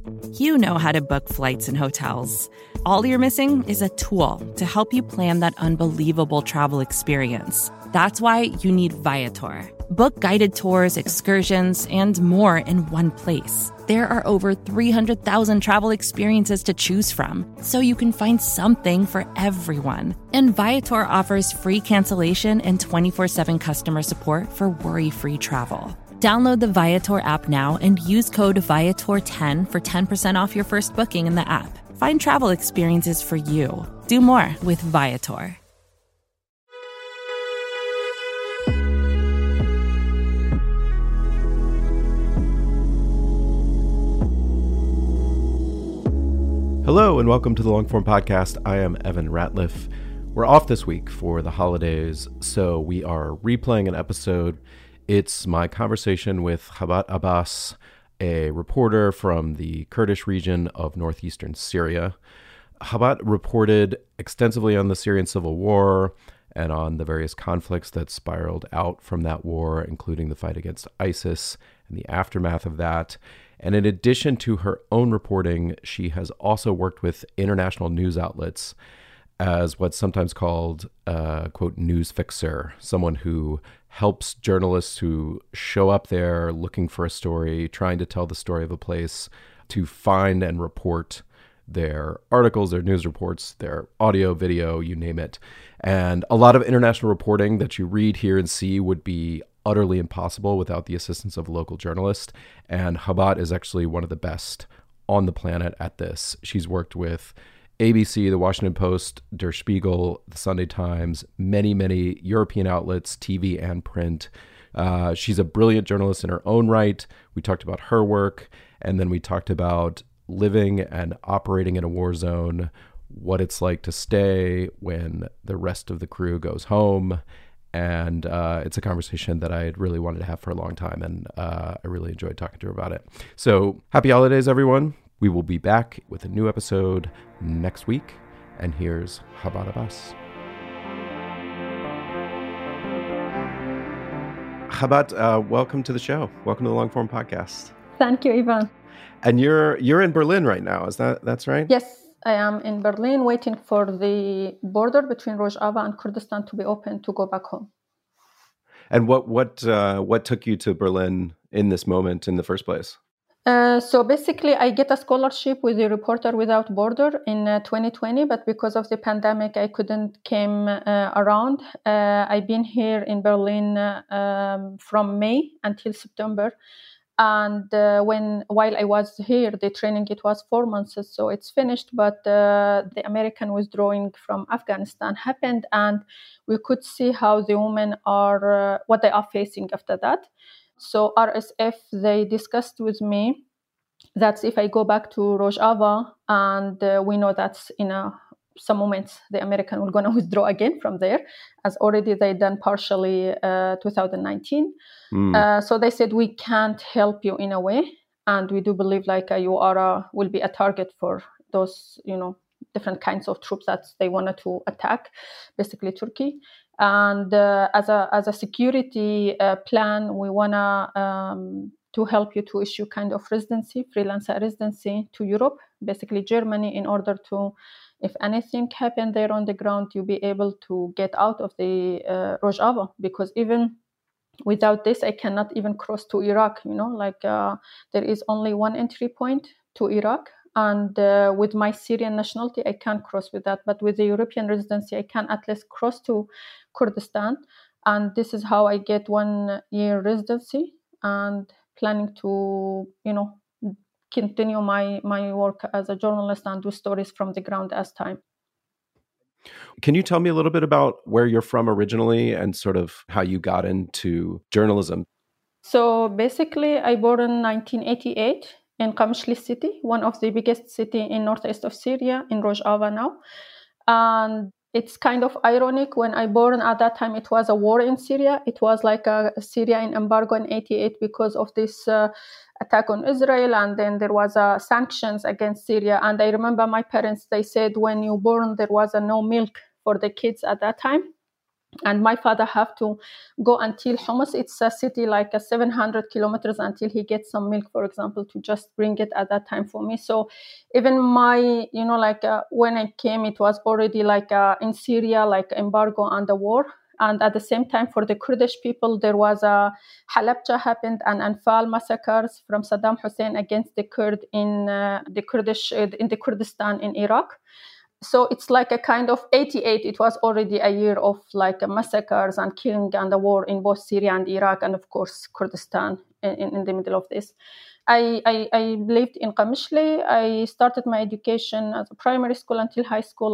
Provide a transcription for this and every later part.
You know how to book flights and hotels. All you're missing is a tool to help you plan that unbelievable travel experience. That's why you need Viator. Book guided tours, excursions, and more in one place. There are over 300,000 travel experiences to choose from, so you can find something for everyone. And Viator offers free cancellation and 24/7 customer support for worry-free travel. Download the Viator app now and use code Viator10 for 10% off your first booking in the app. Find travel experiences for you. Do more with Viator. Hello and welcome to the Longform Podcast. I am Evan Ratliff. We're off this week for the holidays, so we are replaying an episode. It's my conversation with Habat Abbas, a reporter from the Kurdish region of northeastern Syria. Habat reported extensively on the Syrian civil war and on the various conflicts that spiraled out from that war, including the fight against ISIS and the aftermath of that. And in addition to her own reporting, she has also worked with international news outlets as what's sometimes called, quote, news fixer, someone who helps journalists who show up there looking for a story, trying to tell the story of a place, to find and report their articles, their news reports, their audio, video, you name it. And a lot of international reporting that you read, hear, and see would be utterly impossible without the assistance of local journalists. And Habat is actually one of the best on the planet at this. She's worked with ABC, The Washington Post, Der Spiegel, The Sunday Times, many European outlets, TV and print. She's a brilliant journalist in her own right. We talked about her work, and then we talked about living and operating in a war zone, what it's like to stay when the rest of the crew goes home. And it's a conversation that I had really wanted to have for a long time, and I really enjoyed talking to her about it. So happy holidays, everyone. We will be back with a new episode next week. And here's Habat Abbas. Habat, welcome to the show. Welcome to the Longform Podcast. Thank you, Ivan. And you're in Berlin right now. That's right? Yes, I am in Berlin waiting for the border between Rojava and Kurdistan to be open to go back home. And what took you to Berlin in this moment in the first place? So basically, I get a scholarship with the Reporter Without Border in 2020, but because of the pandemic, I couldn't came around. I've been here in Berlin from May until September. And while I was here, the training, it was 4 months, so it's finished. But the American withdrawing from Afghanistan happened, and we could see how the women are, what they are facing after that. So RSF, they discussed with me that if I go back to Rojava, and we know that's in some moments the American will going to withdraw again from there, as already they done partially 2019. So they said, we can't help you in a way. And we do believe like you will be a target for those, different kinds of troops that they wanted to attack, basically Turkey. And as a security plan, we wanna to help you to issue kind of freelancer residency to Europe, basically Germany, in order to, if anything happened there on the ground, you'll be able to get out of the Rojava, because even without this, I cannot even cross to Iraq. There is only one entry point to Iraq. And with my Syrian nationality, I can't cross with that. But with the European residency, I can at least cross to Kurdistan. And this is how I get 1 year residency, and planning to, continue my work as a journalist and do stories from the ground as time. Can you tell me a little bit about where you're from originally and sort of how you got into journalism? So basically, I born in 1988 in Qamishli city, one of the biggest city in northeast of Syria, in Rojava now. And it's kind of ironic, when I born at that time, it was a war in Syria. It was like a Syria in embargo in 88 because of this attack on Israel. And then there was sanctions against Syria. And I remember my parents, they said, when you born, there was no milk for the kids at that time. And my father have to go until Homs. It's a city like 700 kilometers until he gets some milk, for example, to just bring it at that time for me. So even my, when I came, it was already like in Syria, like embargo and the war. And at the same time, for the Kurdish people, there was a Halabja happened and Anfal massacres from Saddam Hussein against the Kurd in the Kurdistan in Iraq. So it's like a kind of 88. It was already a year of like massacres and killing and the war in both Syria and Iraq, and of course Kurdistan in the middle of this. I lived in Qamishli. I started my education as a primary school until high school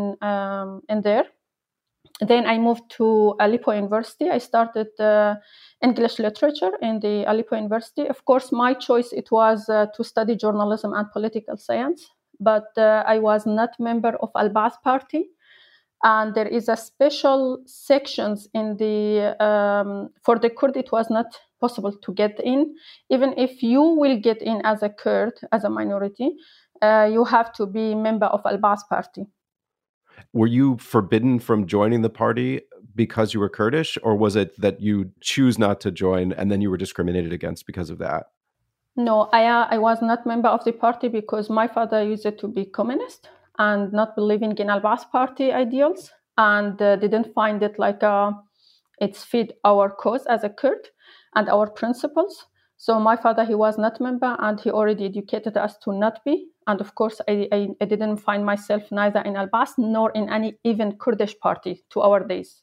in there. Then I moved to Aleppo University. I started English literature in the Aleppo University. Of course, my choice, it was to study journalism and political science, but I was not member of Al-Ba'ath Party. And there is a special sections in the, for the Kurd, it was not possible to get in. Even if you will get in as a Kurd, as a minority, you have to be member of Al-Ba'ath Party. Were you forbidden from joining the party because you were Kurdish, or was it that you choose not to join and then you were discriminated against because of that? No, I was not member of the party because my father used it to be communist and not believing in Al-Ba'ath Party ideals, and didn't find it like it's fit our cause as a Kurd and our principles. So my father, he was not member, and he already educated us to not be. And of course, I didn't find myself neither in Al-Ba'ath nor in any even Kurdish party to our days.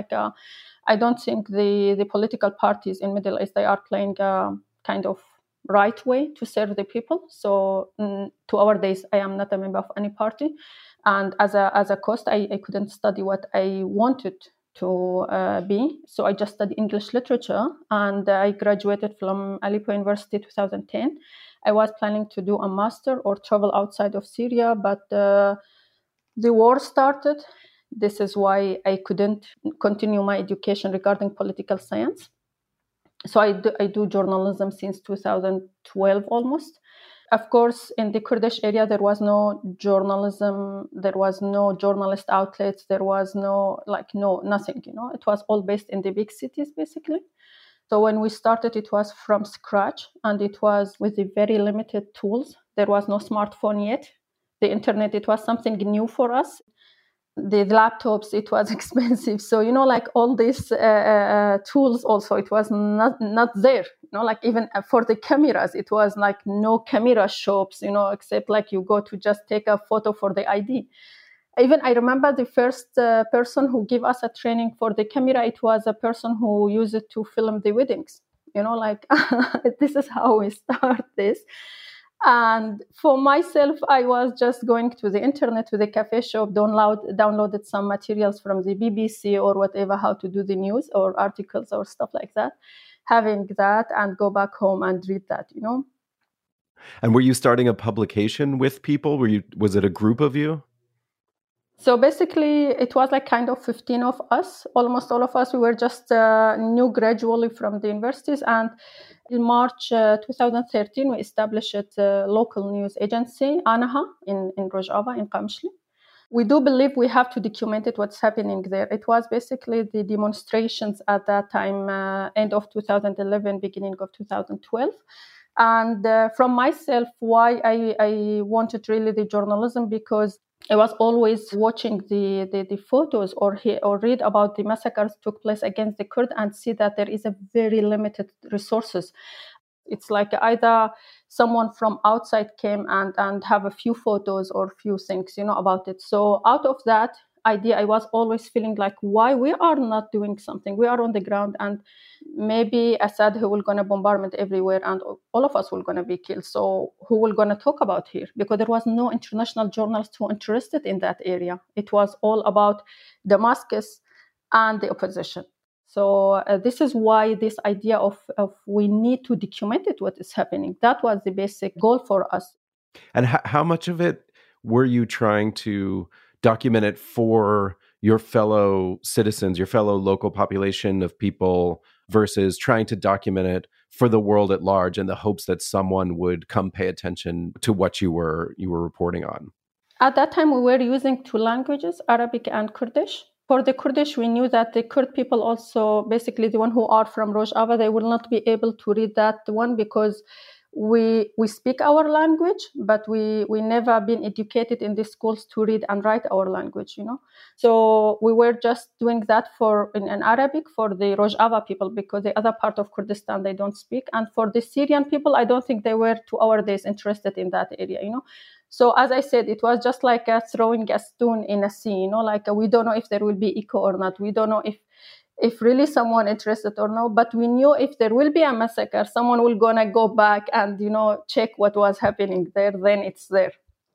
I don't think the political parties in Middle East, they are playing kind of right way to serve the people. So to our days, I am not a member of any party. And as a cost, I couldn't study what I wanted to be. So I just studied English literature, and I graduated from Aleppo University 2010. I was planning to do a master or travel outside of Syria, but the war started. This is why I couldn't continue my education regarding political science. So I do journalism since 2012 almost. Of course, in the Kurdish area, there was no journalism, there was no journalist outlets, there was nothing, It was all based in the big cities, basically. So when we started, it was from scratch, and it was with the very limited tools. There was no smartphone yet. The internet, it was something new for us. The laptops, it was expensive. So, all these tools also, it was not there. Even for the cameras, it was like no camera shops, except like you go to just take a photo for the ID. Even I remember the first person who gave us a training for the camera, it was a person who used it to film the weddings. This is how we start this. And for myself, I was just going to the internet, to the cafe shop, downloaded some materials from the BBC or whatever, how to do the news or articles or stuff like that, having that and go back home and read that, And were you starting a publication with people? Was it a group of you? So basically, it was like kind of 15 of us, almost all of us. We were just new gradually from the universities. And in March 2013, we established a local news agency, Anaha, in Rojava, in Qamishli. We do believe we have to document it, what's happening there. It was basically the demonstrations at that time, end of 2011, beginning of 2012. And from myself, why I wanted really the journalism, because I was always watching the photos or read about the massacres took place against the Kurd and see that there is a very limited resources. It's like either someone from outside came and have a few photos or few things, about it. So out of that idea, I was always feeling like, why we are not doing something? We are on the ground, and maybe Assad, who will gonna bombardment everywhere, and all of us will gonna be killed. So who will gonna talk about here? Because there was no international journalists who interested in that area. It was all about Damascus and the opposition. So this is why this idea of we need to document it, what is happening. That was the basic goal for us. And how much of it were you trying to document it for your fellow citizens, your fellow local population of people, versus trying to document it for the world at large in the hopes that someone would come pay attention to what you were reporting on? At that time, we were using two languages, Arabic and Kurdish. For the Kurdish, we knew that the Kurd people also, basically the one who are from Rojava, they will not be able to read that one because we speak our language, but we never been educated in the schools to read and write our language, So we were just doing that in Arabic for the Rojava people, because the other part of Kurdistan, they don't speak. And for the Syrian people, I don't think they were to our days interested in that area, So as I said, it was just like throwing a stone in a sea, like we don't know if there will be echo or not. We don't know if really someone interested or no, but we knew if there will be a massacre, someone will gonna go back and, check what was happening there, then it's there.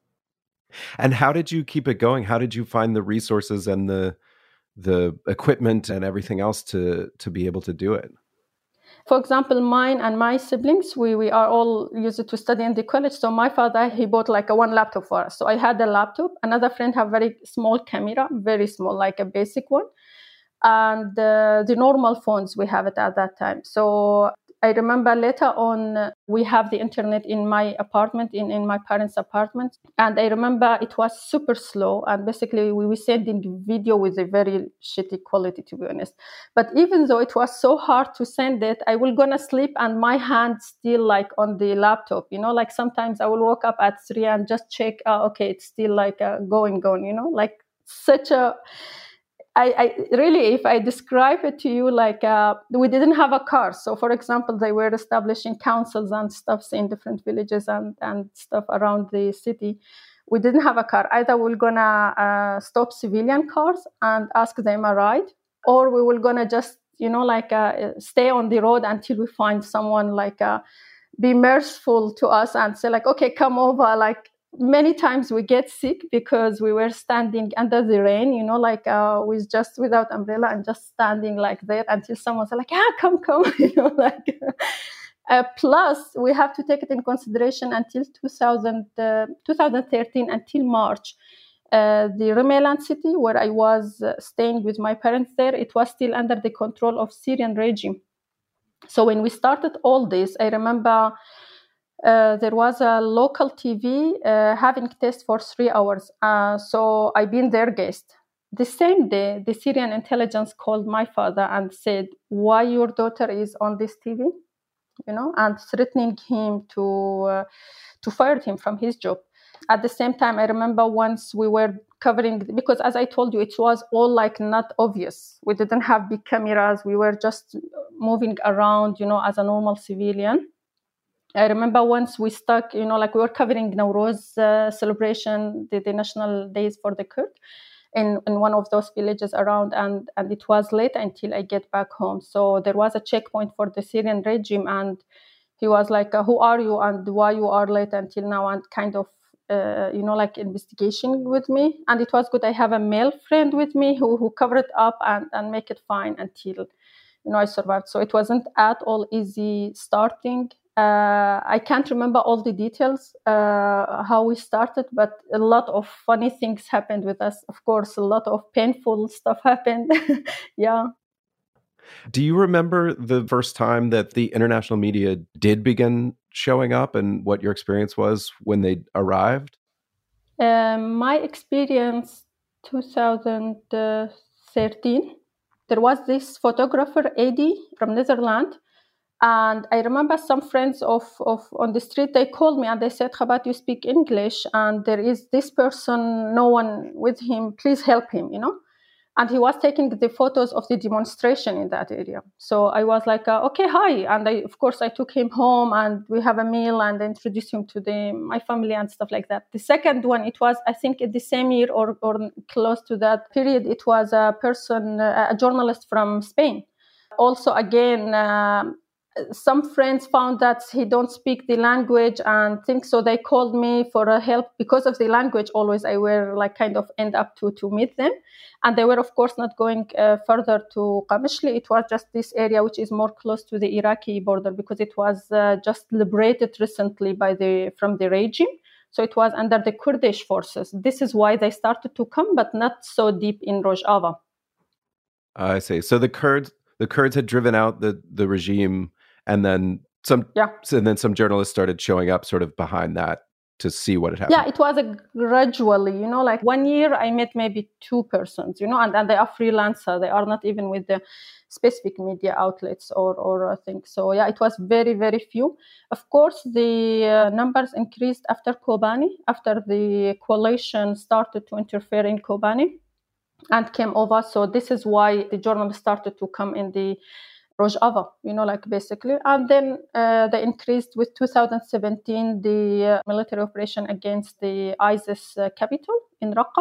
And how did you keep it going? How did you find the resources and the equipment and everything else to be able to do it? For example, mine and my siblings, we are all used to study in the college. So my father, he bought like one laptop for us. So I had a laptop. Another friend had very small camera, very small, like a basic one. And the normal phones, we have it at that time. So I remember later on, we have the internet in my apartment, in my parents' apartment. And I remember it was super slow. And basically, we were sending video with a very shitty quality, to be honest. But even though it was so hard to send it, I will gonna sleep and my hand still like on the laptop, like sometimes I will wake up at 3 and just check, okay, it's still like going, like such a... I really, if I describe it to you, like we didn't have a car. So, for example, they were establishing councils and stuff in different villages and stuff around the city. We didn't have a car. Either we're gonna stop civilian cars and ask them a ride, or we were gonna just, stay on the road until we find someone be merciful to us and say like, okay, come over, like. Many times we get sick because we were standing under the rain, with just without umbrella and just standing like that until someone said like, come, plus we have to take it in consideration until 2013, until March. The Rumeland city where I was staying with my parents there, it was still under the control of Syrian regime. So when we started all this, I remember there was a local TV having test for 3 hours. So I've been their guest. The same day, the Syrian intelligence called my father and said, why your daughter is on this TV? And threatening him to fire him from his job. At the same time, I remember once we were covering, because as I told you, it was all like not obvious. We didn't have big cameras. We were just moving around, as a normal civilian. I remember once we stuck, we were covering Nowruz celebration, the national days for the Kurd in one of those villages around, and it was late until I get back home. So there was a checkpoint for the Syrian regime, and he was like, who are you and why you are late until now, and kind of, investigation with me. And it was good. I have a male friend with me who covered it up and make it fine until, I survived. So it wasn't at all easy starting. I can't remember all the details, how we started, but a lot of funny things happened with us. Of course, a lot of painful stuff happened. Yeah. Do you remember the first time that the international media did begin showing up and what your experience was when they arrived? My experience, 2013, there was this photographer, Eddie, from Netherlands. And I remember some friends of on the street, they called me and they said, Khabat, you speak English, and there is this person, no one with him, please help him, And he was taking the photos of the demonstration in that area. So I was like, okay, hi. And I took him home and we have a meal and introduced him to my family and stuff like that. The second one, it was, I think, in the same year or close to that period, it was a person, a journalist from Spain. Also, again, some friends found that he don't speak the language and things, so they called me for help because of the language. Always I were like kind of end up to meet them, and they were of course not going further to Qamishli. It was just this area which is more close to the Iraqi border because it was just liberated recently from the regime. So it was under the Kurdish forces. This is why they started to come, but not so deep in Rojava. I see. So the Kurds had driven out the regime. And then some journalists started showing up sort of behind that. to see what had happened? Yeah, it was a gradually, like 1 year I met maybe 2 persons, and they are freelancer. They are not even with the specific media outlets or things. So yeah, it was very, very few. Of course, the numbers increased after Kobani, after the coalition started to interfere in Kobani and came over. So this is why the journalists started to come in the Rojava, basically. And then they increased with 2017, the military operation against the ISIS capital in Raqqa.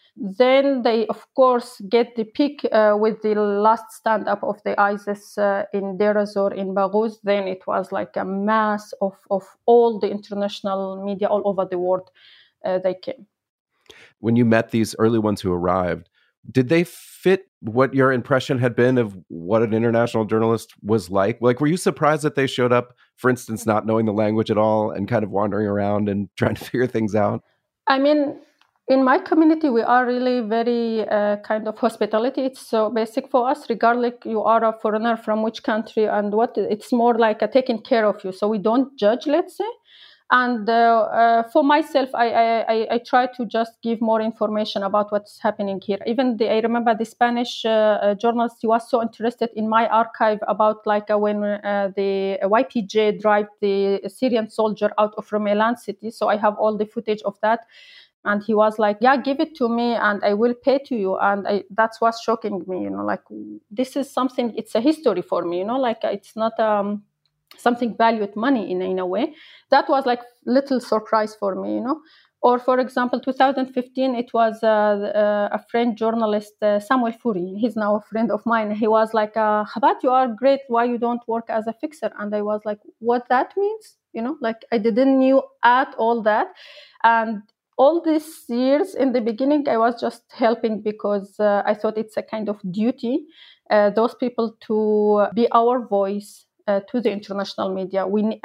Then they, of course, get the peak with the last stand-up of the ISIS in Deir ez-Zor in Baghuz. Then it was like a mass of all the international media all over the world. They came. When you met these early ones who arrived, did they fit what your impression had been of what an international journalist was like? Like, were you surprised that they showed up, for instance, not knowing the language at all and kind of wandering around and trying to figure things out? I mean, in my community, we are really very kind of hospitality. It's so basic for us, regardless you are a foreigner from which country and what. It's more like a taking care of you. So we don't judge, let's say. And for myself, I try to just give more information about what's happening here. Even I remember the Spanish journalist, he was so interested in my archive about when the YPJ drive the Syrian soldier out of Rumelan city. So I have all the footage of that. And he was like, yeah, give it to me and I will pay to you. And that's what's shocking me, this is something, it's a history for me, it's not something valued money in a way. That was like little surprise for me, Or for example, 2015, it was a French journalist, Samuel Foury. He's now a friend of mine. He was like, Khabat, you are great. Why you don't work as a fixer? And I was like, what that means? I didn't knew at all that. And all these years in the beginning, I was just helping because I thought it's a kind of duty, those people to be our voice to the international media.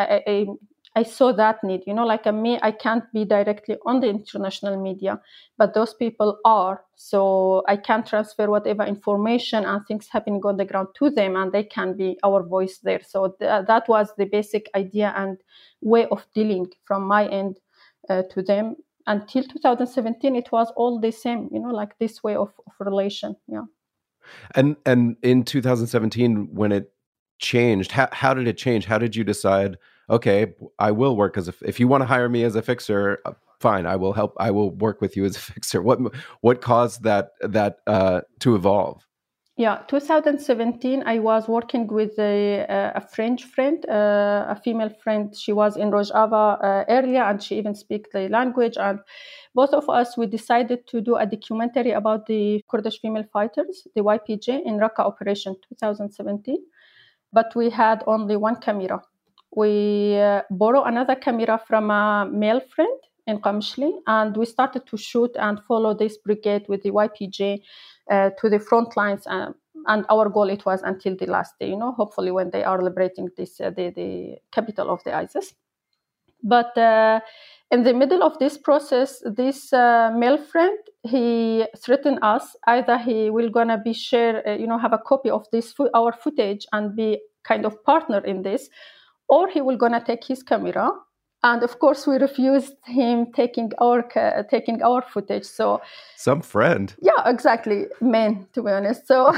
I saw that need, me, I can't be directly on the international media, but those people are. So I can transfer whatever information and things happening on the ground to them, and they can be our voice there. So that was the basic idea and way of dealing from my end to them. Until 2017, it was all the same, this way of relation. Yeah. And in 2017, when it changed, how did it change? How did you decide, okay, I will work if you want to hire me as a fixer, fine, I will help. I will work with you as a fixer. What caused that to evolve? Yeah, 2017, I was working with a French friend, a female friend. She was in Rojava area, and she even speaks the language. And both of us, we decided to do a documentary about the Kurdish female fighters, the YPJ, in Raqqa Operation 2017. But we had only one camera. We borrowed another camera from a male friend in Qamishli, and we started to shoot and follow this brigade with the YPJ to the front lines, and our goal it was until the last day, hopefully when they are liberating this the capital of the ISIS. But in the middle of this process, this male friend, he threatened us either he will gonna be share, have a copy of this our footage and be kind of partner in this, or he will gonna take his camera. And of course, we refused him taking our footage. So, some friend. Yeah, exactly, man. To be honest, so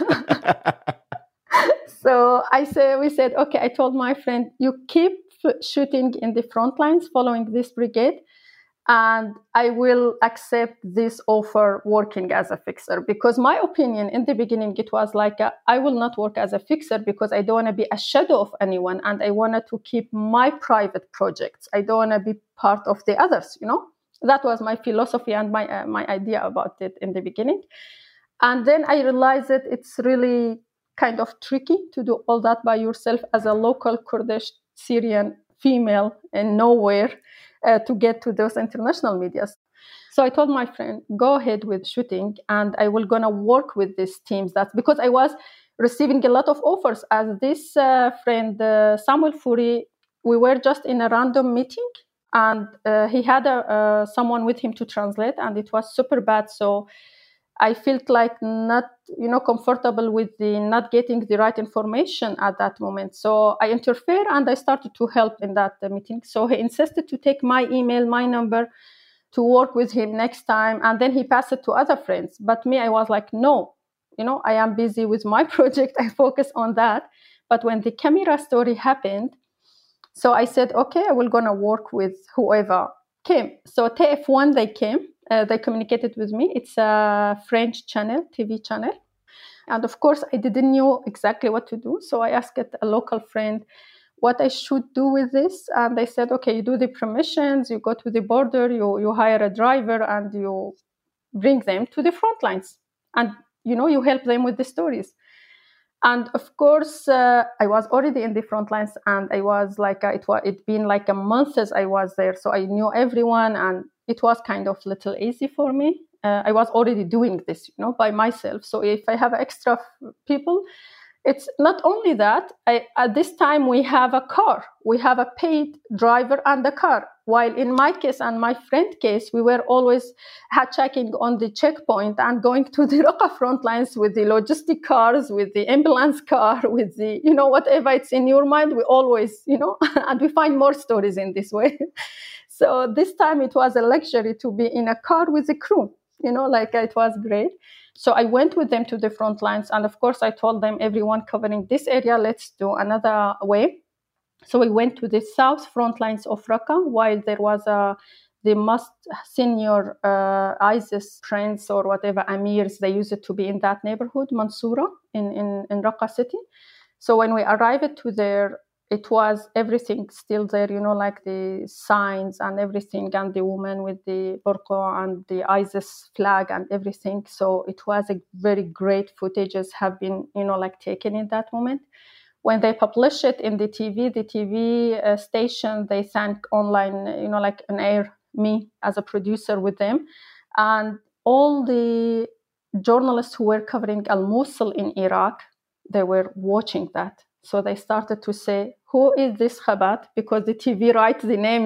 so we said, okay. I told my friend, you keep shooting in the front lines, following this brigade, and I will accept this offer working as a fixer. Because my opinion in the beginning, it was like, I will not work as a fixer because I don't want to be a shadow of anyone. And I wanted to keep my private projects. I don't want to be part of the others, That was my philosophy and my idea about it in the beginning. And then I realized that it's really kind of tricky to do all that by yourself as a local Kurdish Syrian female in nowhere. To get to those international medias. So I told my friend, go ahead with shooting, and I will gonna work with these teams. That's because I was receiving a lot of offers. As this friend, Samuel Foury, we were just in a random meeting, and he had someone with him to translate, and it was super bad. So I felt like not, comfortable with the not getting the right information at that moment. So I interfered and I started to help in that meeting. So he insisted to take my email, my number, to work with him next time. And then he passed it to other friends. But me, I was like, no, I am busy with my project. I focus on that. But when the camera story happened, so I said, okay, I will gonna work with whoever came. So TF1, they came. They communicated with me. It's a French channel, TV channel. And of course, I didn't know exactly what to do. So I asked a local friend what I should do with this. And they said, okay, you do the permissions, you go to the border, you hire a driver, and you bring them to the front lines. And, you help them with the stories. And of course, I was already in the front lines, and I was like, it'd been like a month as I was there. So I knew everyone, and it was kind of little easy for me. I was already doing this, by myself. So if I have extra people, it's not only that. At this time, we have a car. We have a paid driver and a car. While in my case and my friend case, we were always checking on the checkpoint and going to the Raqqa front lines with the logistic cars, with the ambulance car, with the, whatever it's in your mind, we always, and we find more stories in this way. So this time it was a luxury to be in a car with the crew, it was great. So I went with them to the front lines. And of course, I told them, everyone covering this area, let's do another way. So we went to the south front lines of Raqqa, while there was the most senior ISIS friends or whatever amirs, they used to be in that neighborhood, Mansoura, in Raqqa city. So when we arrived to there, it was everything still there, like the signs and everything, and the woman with the burqa and the ISIS flag and everything. So it was a very great footages have been, taken in that moment. When they publish it in the TV station, they thank online, an air me as a producer with them. And all the journalists who were covering Al-Mosul in Iraq, they were watching that. So they started to say, who is this Khabat? Because the TV writes the name,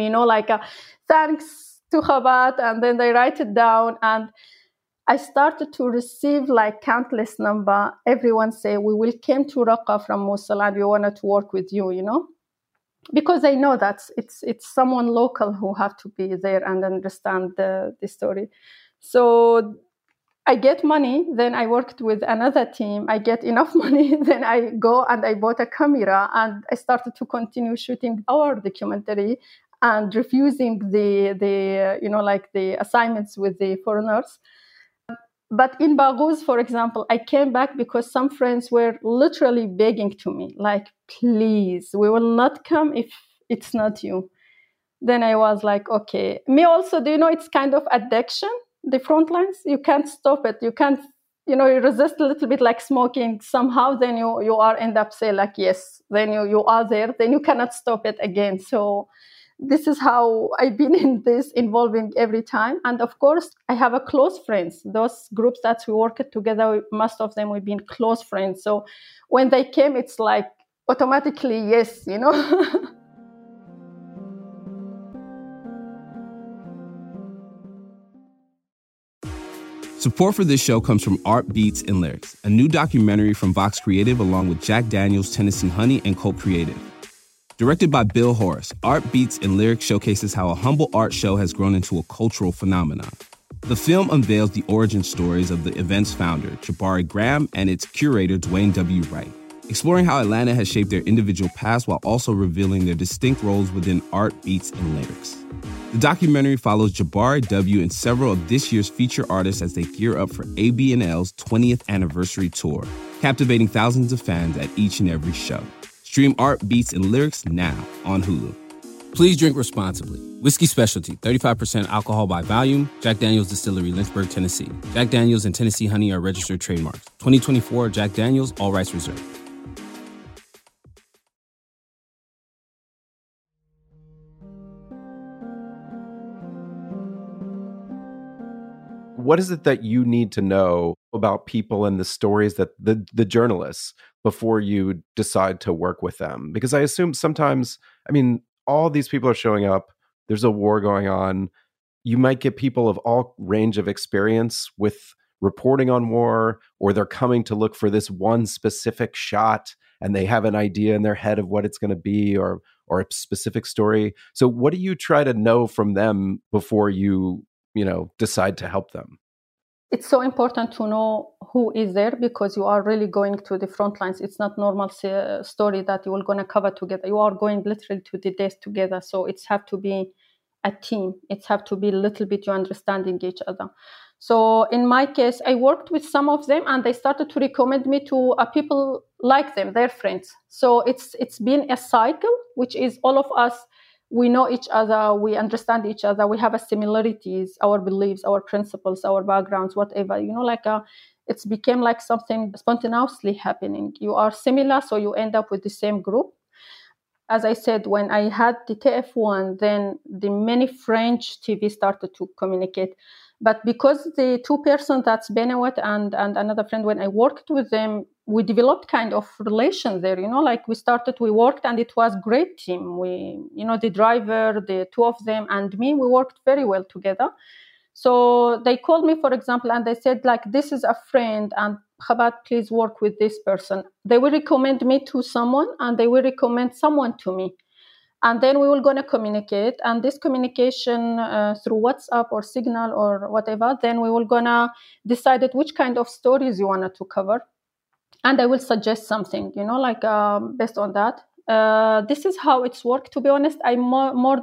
thanks to Khabat, and then they write it down. And I started to receive countless number. Everyone say, we will came to Raqqa from Mosul and we wanted to work with you, because they know that it's someone local who have to be there and understand the story. So I get money, then I worked with another team. I get enough money, then I go and I bought a camera and I started to continue shooting our documentary and refusing the assignments with the foreigners. But in Baghouz, for example, I came back because some friends were literally begging to me, please, we will not come if it's not you. Then I was like, okay. Me also, it's kind of addiction. The front lines, you can't stop it. You can't, you resist a little bit like smoking somehow, then you are end up say yes, then you are there, then you cannot stop it again. So this is how I've been in this involving every time. And of course, I have a close friends. Those groups that we worked together, most of them we've been close friends. So when they came, it's automatically yes, Support for this show comes from Art Beats and Lyrics, a new documentary from Vox Creative along with Jack Daniels, Tennessee Honey, and Colt Creative. Directed by Bill Horace, Art Beats and Lyrics showcases how a humble art show has grown into a cultural phenomenon. The film unveils the origin stories of the event's founder, Jabari Graham, and its curator, Dwayne W. Wright, exploring how Atlanta has shaped their individual past while also revealing their distinct roles within Art Beats and Lyrics. The documentary follows Jabari W. and several of this year's feature artists as they gear up for AB&L's 20th anniversary tour, captivating thousands of fans at each and every show. Stream Art Beats and Lyrics now on Hulu. Please drink responsibly. Whiskey Specialty, 35% alcohol by volume. Jack Daniels Distillery, Lynchburg, Tennessee. Jack Daniels and Tennessee Honey are registered trademarks. 2024 Jack Daniels, all rights reserved. What is it that you need to know about people and the stories that the journalists before you decide to work with them? Because I assume sometimes, all these people are showing up. There's a war going on. You might get people of all range of experience with reporting on war, or they're coming to look for this one specific shot and they have an idea in their head of what it's going to be, or a specific story. So what do you try to know from them before you decide to help them? It's so important to know who is there, because you are really going to the front lines. It's not normal story that you are going to cover together. You are going literally to the death together. So it's have to be a team. It's have to be a little bit you understanding each other. So in my case, I worked with some of them and they started to recommend me to people like them, their friends. So it's been a cycle, which is all of us, we know each other, we understand each other, we have a similarities, our beliefs, our principles, our backgrounds, whatever, it's became like something spontaneously happening. You are similar, so you end up with the same group. As I said, when I had the TF1, then the many French TV started to communicate. But because the two persons, that's Benawat and another friend, when I worked with them, we developed kind of relation there, we worked and it was great team. We, the driver, the two of them and me, we worked very well together. So they called me, for example, and they said, this is a friend and Chabad, please work with this person. They will recommend me to someone and they will recommend someone to me. And then we will going to communicate. And this communication through WhatsApp or Signal or whatever, then we will going to decide which kind of stories you wanted to cover. And I will suggest something, based on that. This is how it's worked. To be honest, I more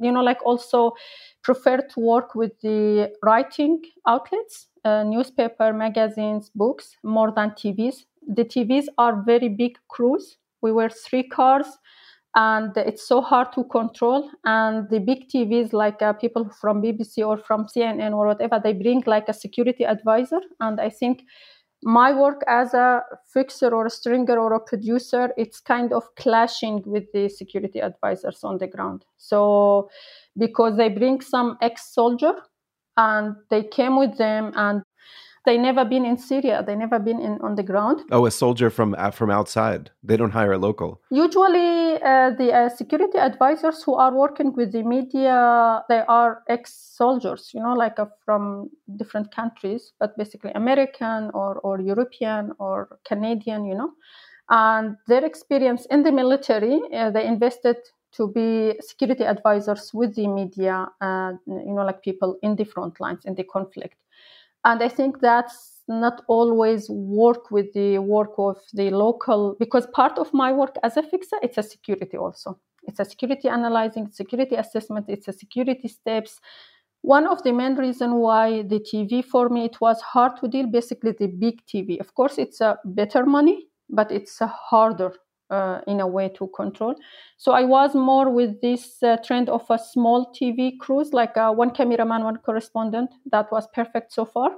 also prefer to work with the writing outlets, newspaper, magazines, books, more than TVs. The TVs are very big crews. We were 3 cars. And it's so hard to control. And the big TVs, like people from BBC or from CNN or whatever, they bring like a security advisor. And I think my work as a fixer or a stringer or a producer, it's kind of clashing with the security advisors on the ground. So because they bring some ex-soldier and they came with them and they never been in Syria. They never been on the ground. Oh, a soldier from outside. They don't hire a local. Usually, the security advisors who are working with the media, they are ex-soldiers, from different countries, but basically American or European or Canadian, And their experience in the military, they invested to be security advisors with the media, people in the front lines, in the conflict. And I think that's not always work with the work of the local, because part of my work as a fixer, it's a security also. It's a security analyzing, security assessment, it's a security steps. One of the main reasons why the TV for me, it was hard to deal, basically the big TV. Of course, it's a better money, but it's a harder in a way to control. So I was more with this trend of a small TV crews, like one cameraman, one correspondent. That was perfect so far.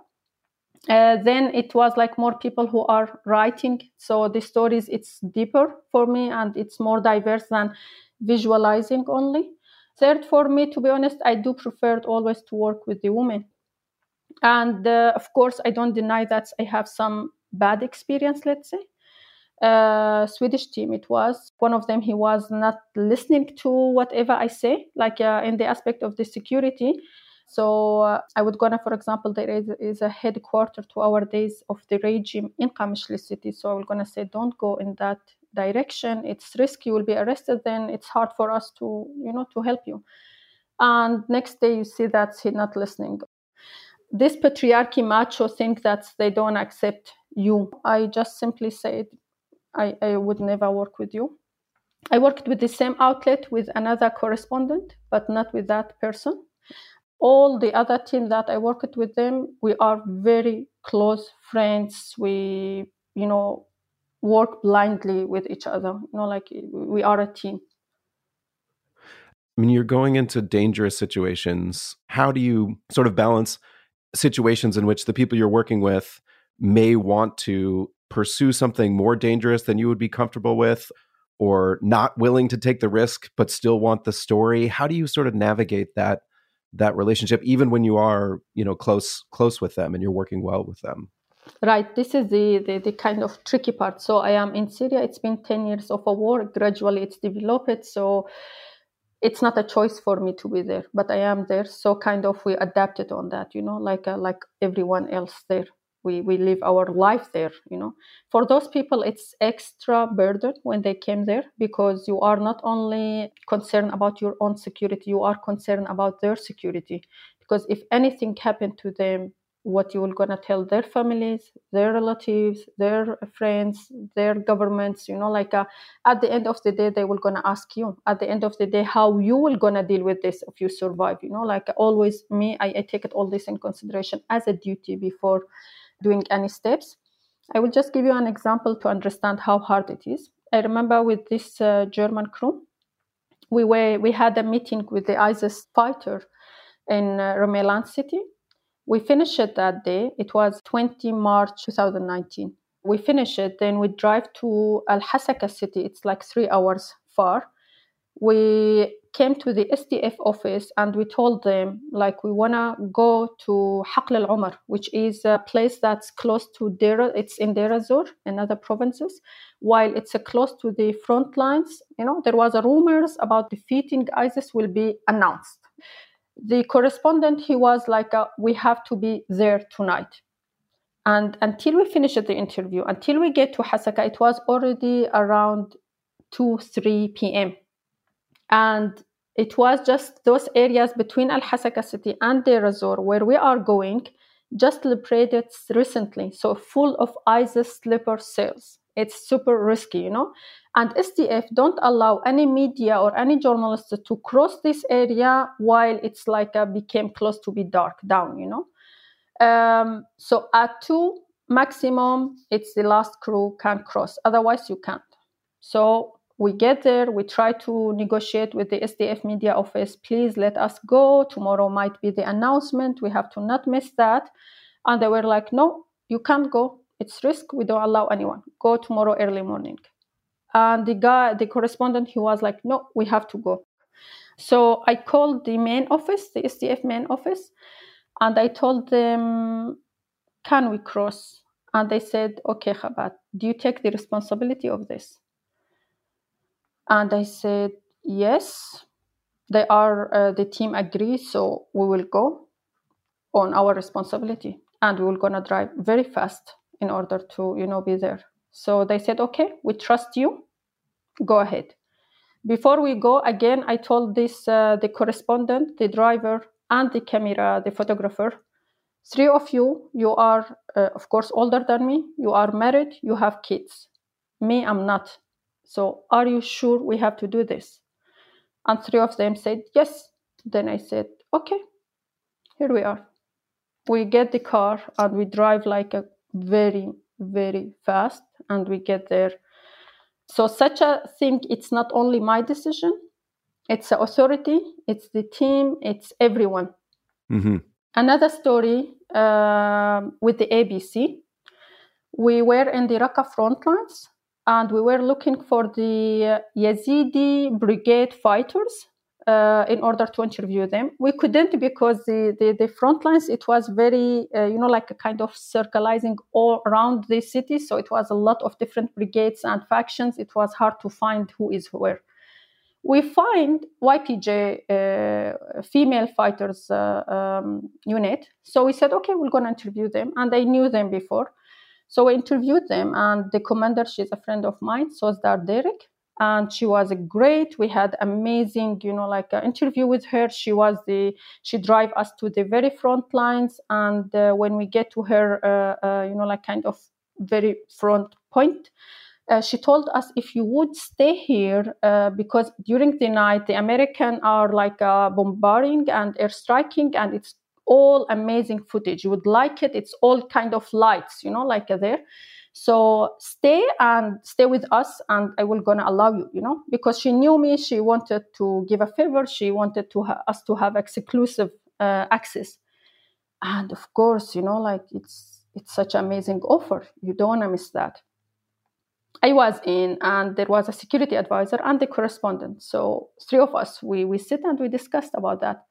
Then it was like more people who are writing. So the stories, it's deeper for me and it's more diverse than visualizing only. Third, for me, to be honest, I do prefer always to work with the women. And of course, I don't deny that I have some bad experience, let's say. Swedish team, it was one of them, he was not listening to whatever I say, in the aspect of the security. So I would go, for example, there is a headquarter to our days of the regime in Qamishli city. So I was going to say, don't go in that direction. It's risky. You will be arrested. Then it's hard for us to help you. And next day you see that he's not listening. This patriarchy macho thing that they don't accept you. I just simply said, I would never work with you. I worked with the same outlet with another correspondent, but not with that person. All the other team that I worked with them, we are very close friends. We, work blindly with each other. We are a team. I mean, you're going into dangerous situations. How do you sort of balance situations in which the people you're working with may want to pursue something more dangerous than you would be comfortable with, or not willing to take the risk but still want the story? How do you sort of navigate that relationship, even when you are close with them and you're working well with them? Right. This is the kind of tricky part. So I am in Syria. It's been 10 years of a war. Gradually it's developed. So it's not a choice for me to be there, but I am there. So kind of we adapted on that, like everyone else there. we live our life there, For those people, it's extra burden when they came there, because you are not only concerned about your own security, you are concerned about their security. Because if anything happened to them, what you will gonna tell their families, their relatives, their friends, their governments, at the end of the day, they will gonna ask you at the end of the day how you will gonna deal with this if you survive, always I take it all this in consideration as a duty before doing any steps. I will just give you an example to understand how hard it is. I remember with this German crew, we had a meeting with the ISIS fighter in Rumeland city. We finished it that day. It was 20 March 2019. We finished it, then we drive to Al-Hasaka city. It's like 3 hours far. We came to the SDF office and we told them, we want to go to Haql al-Umar, which is a place that's close to Deir. It's in Deir ez-Zor and other provinces. While it's close to the front lines, there was rumors about defeating ISIS will be announced. The correspondent, he was we have to be there tonight. And until we finished the interview, until we get to Hasaka, it was already around 2-3 p.m. And it was just those areas between Al-Hasaka city and Deir ez-Zor where we are going, just liberated recently. So full of ISIS sleeper cells. It's super risky, And SDF don't allow any media or any journalists to cross this area while it's became close to be dark down, So at 2 maximum, it's the last crew can cross. Otherwise, you can't. So we get there. We try to negotiate with the SDF media office. Please let us go. Tomorrow might be the announcement. We have to not miss that. And they were like, no, you can't go. It's risk. We don't allow anyone. Go tomorrow early morning. And the correspondent, he was like, no, we have to go. So I called the main office, the SDF main office, and I told them, can we cross? And they said, okay, Khabat, do you take the responsibility of this? And I said, yes, the team agrees, so we will go on our responsibility. And we will gonna drive very fast in order to, be there. So they said, okay, we trust you. Go ahead. Before we go, again, I told the correspondent, the driver, and the camera, the photographer, 3 of you are, of course, older than me. You are married. You have kids. Me, I'm not. So are you sure we have to do this? And 3 of them said, yes. Then I said, okay, here we are. We get the car and we drive a very, very fast, and we get there. So such a thing, it's not only my decision, it's the authority, it's the team, it's everyone. Mm-hmm. Another story with the ABC. We were in the Raqqa front lines, and we were looking for the Yazidi brigade fighters in order to interview them. We couldn't because the front lines, it was very, a kind of circulating all around the city. So it was a lot of different brigades and factions. It was hard to find who is where. We find YPJ female fighters unit. So we said, okay, we're going to interview them. And I knew them before. So we interviewed them. And the commander, she's a friend of mine, Sozdar Derek. And she was great. We had amazing, an interview with her. She drive us to the very front lines. And when we get to her, kind of very front point, she told us if you would stay here, because during the night, the Americans are bombarding and airstriking, and it's all amazing footage. You would like it. It's all kind of lights, there. So stay with us, and I will gonna allow you, because she knew me. She wanted to give a favor. She wanted us to have exclusive access. And of course, it's such an amazing offer. You don't want to miss that. I was in, and there was a security advisor and the correspondent. So 3 of us, we sit and we discussed about that.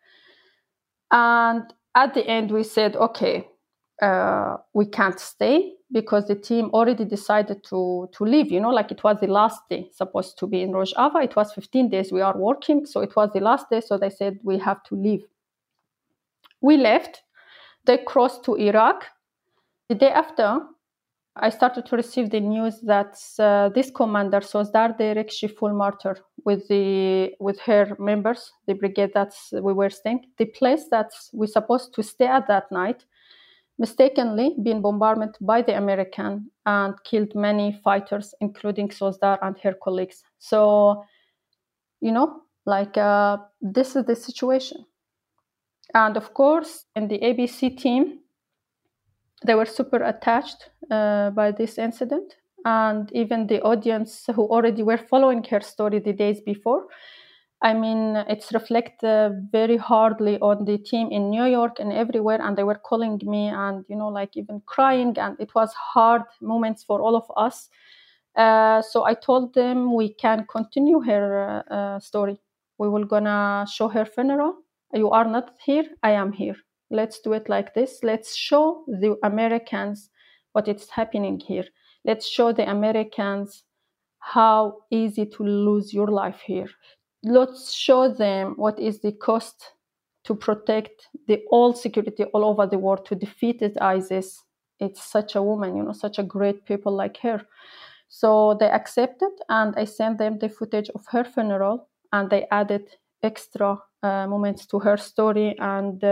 And at the end, we said, okay, we can't stay because the team already decided to leave, it was the last day supposed to be in Rojava. It was 15 days we are working. So it was the last day. So they said, we have to leave. We left. They crossed to Iraq. The day after, I started to receive the news that this commander, Sozdar Derek Shiful Martyr, with her members, the brigade that we were staying, the place that we supposed to stay at that night, mistakenly been bombarded by the American and killed many fighters, including Sozdar and her colleagues. So, this is the situation. And of course, in the ABC team, they were super attached by this incident. And even the audience who already were following her story the days before, it's reflected very hardly on the team in New York and everywhere. And they were calling me and, even crying. And it was hard moments for all of us. So I told them we can continue her story. We will gonna show her funeral. You are not here, I am here. Let's do it like this. Let's show the Americans what is happening here. Let's show the Americans how easy to lose your life here. Let's show them what is the cost to protect the all security all over the world to defeat ISIS. It's such a woman, such a great people like her. So they accepted, and I sent them the footage of her funeral, and they added extra moments to her story. And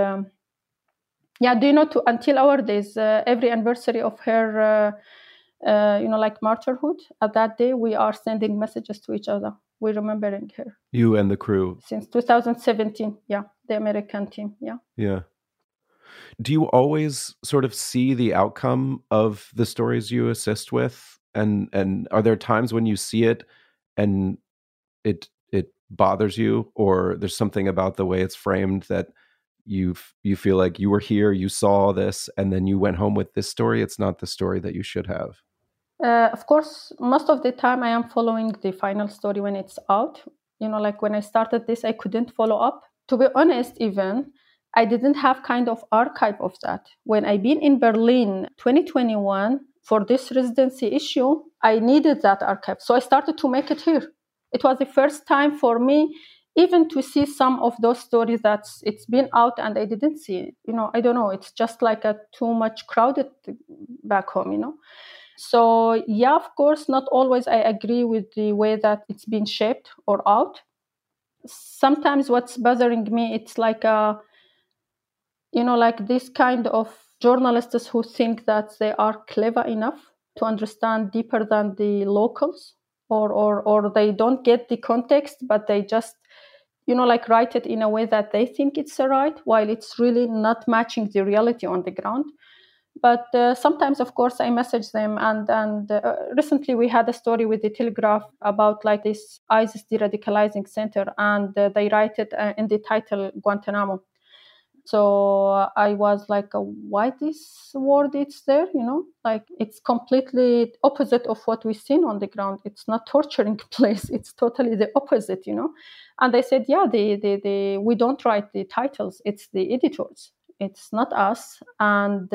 until our days, every anniversary of her, martyrhood, at that day, we are sending messages to each other. We're remembering her. You and the crew? Since 2017, yeah, the American team, yeah. Yeah. Do you always sort of see the outcome of the stories you assist with? And are there times when you see it and it bothers you, or there's something about the way it's framed that you feel like you were here, you saw this, and then you went home with this story? It's not the story that you should have. Of course, most of the time I am following the final story when it's out. When I started this, I couldn't follow up. To be honest, even, I didn't have kind of archive of that. When I've been in Berlin 2021 for this residency issue, I needed that archive. So I started to make it here. It was the first time for me even to see some of those stories that it's been out and I didn't see it. I don't know. It's just like too much crowded back home, So, yeah, of course, not always I agree with the way that it's been shaped or out. Sometimes what's bothering me, it's like this kind of journalists who think that they are clever enough to understand deeper than the locals, or they don't get the context, but they just, write it in a way that they think it's right, while it's really not matching the reality on the ground. But sometimes, of course, I message them. And recently we had a story with the Telegraph about this ISIS de-radicalizing center, and they write it in the title Guantanamo. So I was like, why this word it's there, it's completely opposite of what we've seen on the ground. It's not torturing place. It's totally the opposite, And they said, yeah, we don't write the titles. It's the editors. It's not us. And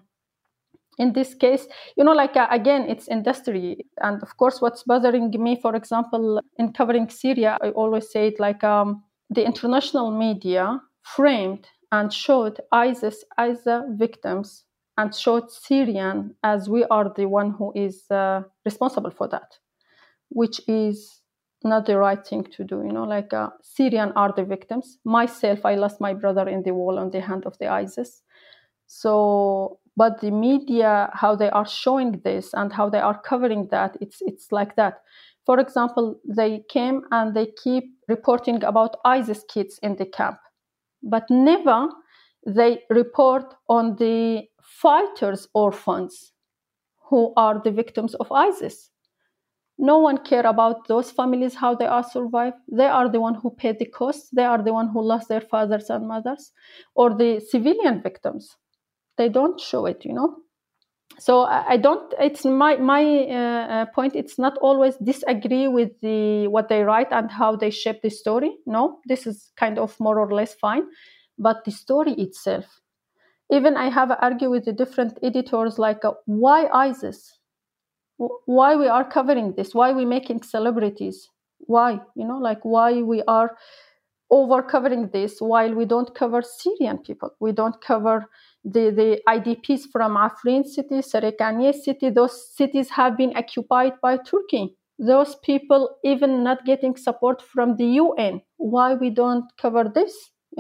in this case, again, it's industry. And of course, what's bothering me, for example, in covering Syria, I always say it the international media framed and showed ISIS as the victims and showed Syrian as we are the one who is responsible for that, which is not the right thing to do. Syrian are the victims. Myself, I lost my brother in the wall on the hand of the ISIS. So, but the media, how they are showing this and how they are covering that, it's like that. For example, they came and they keep reporting about ISIS kids in the camp, but never they report on the fighters' orphans who are the victims of ISIS. No one care about those families, how they are survived. They are the one who paid the costs. They are the one who lost their fathers and mothers, or the civilian victims. They don't show it, So I don't. It's my point. It's not always disagree with what they write and how they shape the story. No, this is kind of more or less fine, but the story itself. Even I have argued with the different editors, why ISIS? Why we are covering this? Why we making celebrities? Why? Why we are over covering this while we don't cover Syrian people. We don't cover the IDPs from Afrin city, Sarekaniye city. Those cities have been occupied by Turkey. Those people even not getting support from the UN. Why we don't cover this,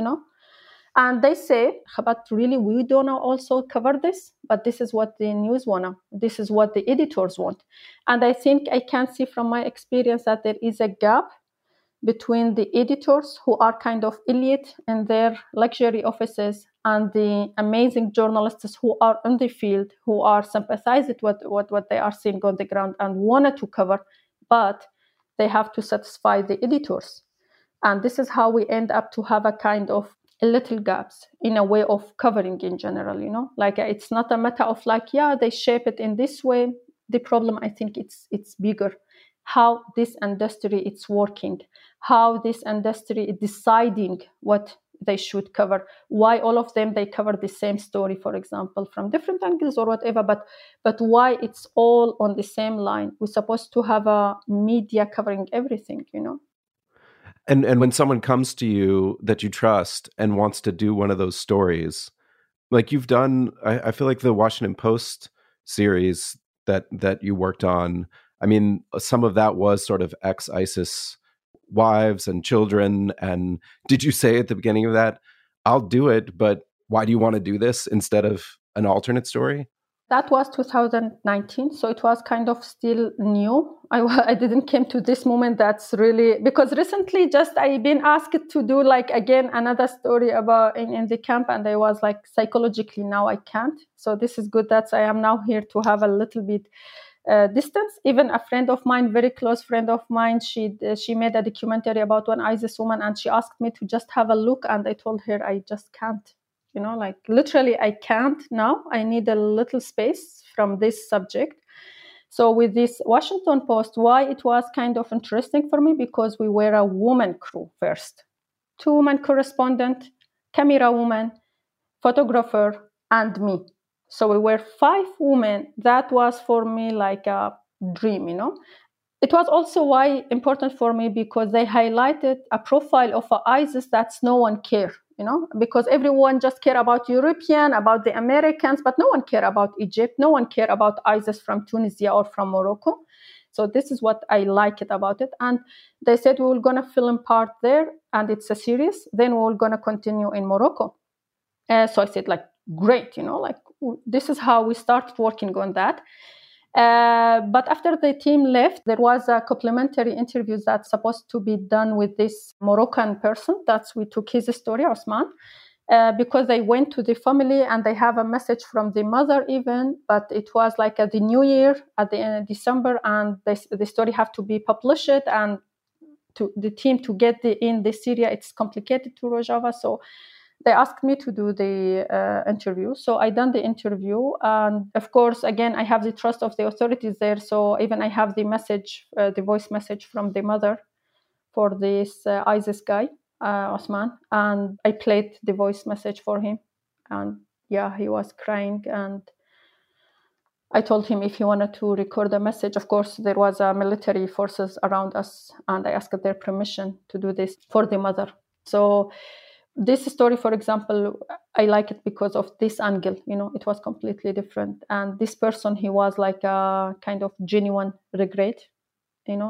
And they say, but really, we don't also cover this, but this is what the news want. This is what the editors want. And I think I can see from my experience that there is a gap between the editors who are kind of elite in their luxury offices and the amazing journalists who are in the field, who are sympathizing with what they are seeing on the ground and wanted to cover, but they have to satisfy the editors. And this is how we end up to have a kind of little gaps in a way of covering in general, Like it's not a matter of they shape it in this way. The problem, I think it's bigger. How this industry is working, how this industry is deciding what they should cover, why all of them, they cover the same story, for example, from different angles or whatever, but why it's all on the same line. We're supposed to have a media covering everything, And when someone comes to you that you trust and wants to do one of those stories, like you've done, I feel like the Washington Post series that you worked on, I mean, some of that was sort of ex-ISIS wives and children. And did you say at the beginning of that, I'll do it, but why do you want to do this instead of an alternate story? That was 2019, so it was kind of still new. I didn't come to this moment that's really, because recently just I've been asked to do again another story about in the camp, and I was psychologically now I can't. So this is good that I am now here to have a little bit distance. Even a friend of mine, very close friend of mine, she made a documentary about one ISIS woman, and she asked me to just have a look, and I told her I just can't. Literally, I can't now. I need a little space from this subject. So with this Washington Post, why it was kind of interesting for me, because we were a woman crew first. 2 women correspondent, camera woman, photographer, and me. So we were 5 women. That was for me like a dream, It was also why important for me, because they highlighted a profile of ISIS that's no one care. Because everyone just care about European, about the Americans, but no one care about Egypt. No one care about ISIS from Tunisia or from Morocco. So this is what I liked about it. And they said, we were going to film part there, and it's a series. Then we were going to continue in Morocco. So I said, great, this is how we started working on that. But after the team left, there was a complimentary interview that's supposed to be done with this Moroccan person. We took his story, Osman, because they went to the family and they have a message from the mother even, but it was at the New Year, at the end of December, and the story have to be published, and to the team to get in the Syria, it's complicated to Rojava. So they asked me to do the interview. So I done the interview. And of course, again, I have the trust of the authorities there. So even I have the message, the voice message from the mother for this ISIS guy, Osman. And I played the voice message for him. And yeah, he was crying. And I told him if he wanted to record a message. Of course, there was military forces around us. And I asked their permission to do this for the mother. So this story, for example, I like it because of this angle. It was completely different. And this person, he was like a kind of genuine regret, and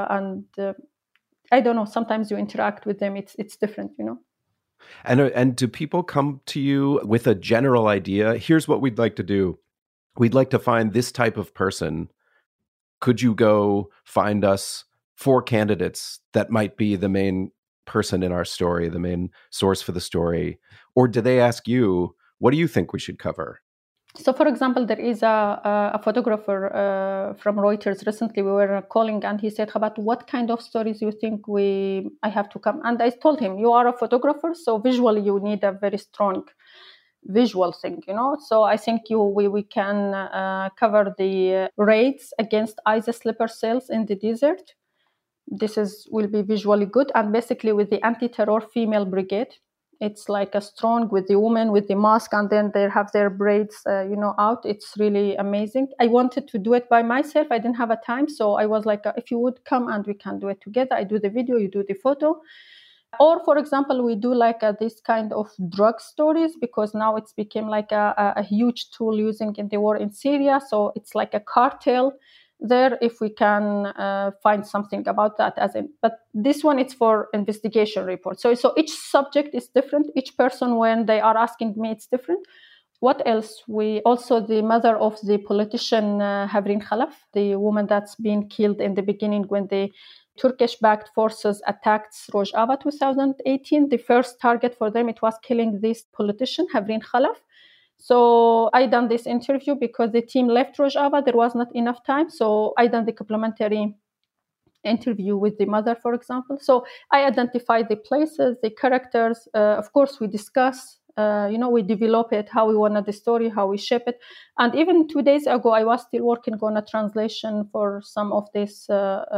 I don't know, sometimes you interact with them, it's different, And do people come to you with a general idea? Here's what we'd like to do. We'd like to find this type of person. Could you go find us 4 candidates that might be the main person in our story, the main source for the story? Or do they ask you, what do you think we should cover? So, for example, there is a photographer from Reuters. Recently, we were calling, and he said, "About what kind of stories you think I have to come?" And I told him, "You are a photographer, so visually you need a very strong visual thing, So I think we can cover the raids against ISIS sleeper cells in the desert. This will be visually good, and basically with the anti-terror female brigade, it's like a strong with the women with the mask, and then they have their braids, out. It's really amazing. I wanted to do it by myself. I didn't have a time, so I was like, if you would come and we can do it together. I do the video, you do the photo. Or, for example, we do like this kind of drug stories because now it's become like a huge tool using in the war in Syria. So it's like a cartel there if we can find something about that. But this one, it's for investigation report. So each subject is different. Each person, when they are asking me, it's different. What else? We also, the mother of the politician Havrin Khalaf, the woman that's been killed in the beginning when the Turkish-backed forces attacked Rojava 2018. The first target for them, it was killing this politician, Havrin Khalaf. So I done this interview because the team left Rojava. There was not enough time. So I done the complementary interview with the mother, for example. So I identify the places, the characters. Of course, we discuss. We develop it, how we want the story, how we shape it. And even 2 days ago, I was still working on a translation for some of these,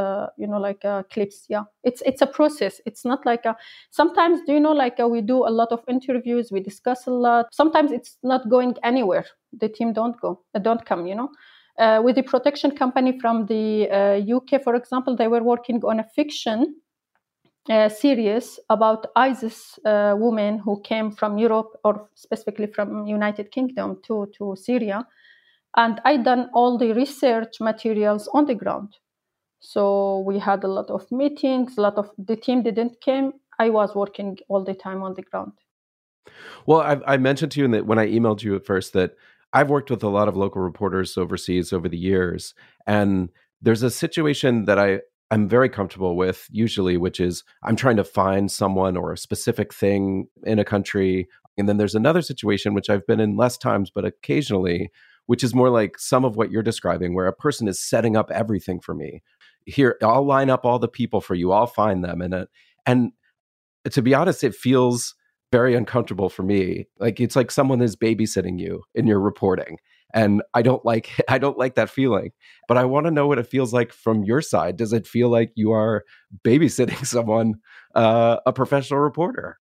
clips. Yeah, it's a process. It's not like sometimes, we do a lot of interviews, we discuss a lot. Sometimes it's not going anywhere. The team don't come, with the protection company from the UK, for example, they were working on a fiction series about ISIS women who came from Europe, or specifically from United Kingdom to Syria. And I done all the research materials on the ground. So we had a lot of meetings, the team didn't come. I was working all the time on the ground. Well, I mentioned to you that when I emailed you at first that I've worked with a lot of local reporters overseas over the years. And there's a situation that I'm very comfortable with usually, which is I'm trying to find someone or a specific thing in a country. And then there's another situation, which I've been in less times, but occasionally, which is more like some of what you're describing, where a person is setting up everything for me. Here, I'll line up all the people for you. I'll find them. And to be honest, it feels very uncomfortable for me. Like it's like someone is babysitting you in your reporting. And I don't like that feeling. But I want to know what it feels like from your side. Does it feel like you are babysitting someone, a professional reporter?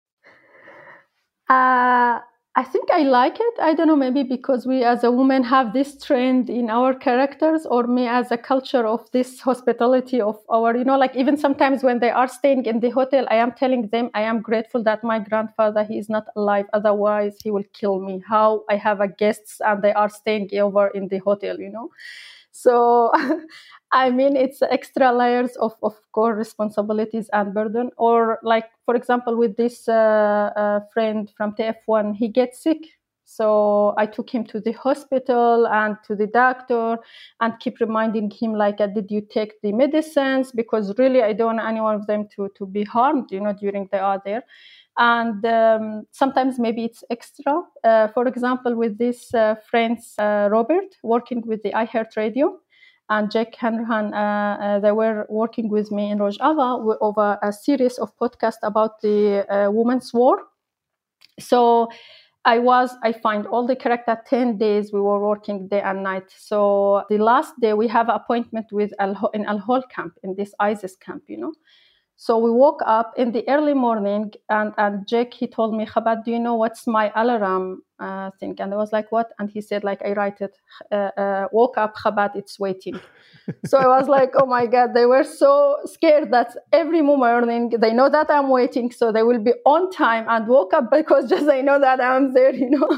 I think I like it. I don't know, maybe because we as a woman have this trend in our characters, or me as a culture of this hospitality of our, even sometimes when they are staying in the hotel, I am telling them I am grateful that my grandfather, he is not alive. Otherwise, he will kill me. How I have a guests and they are staying over in the hotel, So, I mean, it's extra layers of course, responsibilities and burden. Or like, for example, with this friend from TF1, he gets sick. So I took him to the hospital and to the doctor and keep reminding him, like, did you take the medicines? Because really, I don't want any one of them to be harmed, during they are there. And sometimes maybe it's extra. For example, with this friends, Robert, working with the iHeartRadio, and Jack Hanrahan, they were working with me in Rojava over a series of podcasts about the Women's War. So I find all the characters 10 days we were working day and night. So the last day we have an appointment with in Al-Hol camp, in this ISIS camp, So we woke up in the early morning, and Jack, he told me, Khabat, do you know what's my alarm thing? And I was like, what? And he said, like, I write it. Woke up, Khabat, it's waiting. So I was like, oh my God, they were so scared that every morning they know that I'm waiting, so they will be on time, and woke up because just they know that I'm there,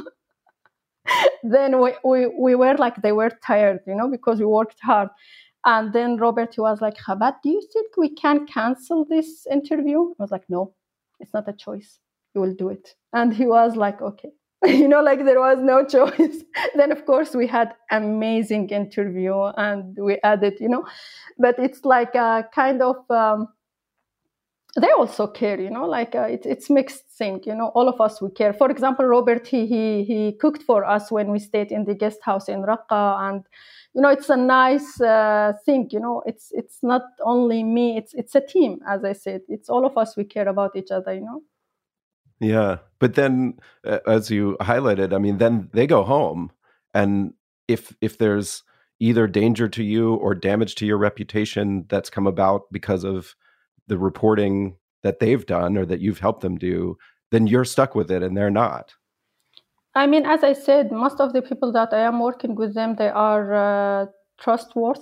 Then we were like, they were tired, because we worked hard. And then Robert, he was like, Khabat, do you think we can cancel this interview? I was like, no, it's not a choice. You will do it. And he was like, okay. Like there was no choice. Then, of course, we had amazing interview and we added, But it's like a kind of, they also care, like it's mixed thing, all of us, we care. For example, Robert, he cooked for us when we stayed in the guest house in Raqqa, and it's a nice thing, it's not only me, it's a team, as I said. It's all of us, we care about each other, Yeah. But then, as you highlighted, I mean, then they go home, and if there's either danger to you or damage to your reputation that's come about because of the reporting that they've done or that you've helped them do, then you're stuck with it and they're not. I mean, as I said, most of the people that I am working with them, they are trustworthy.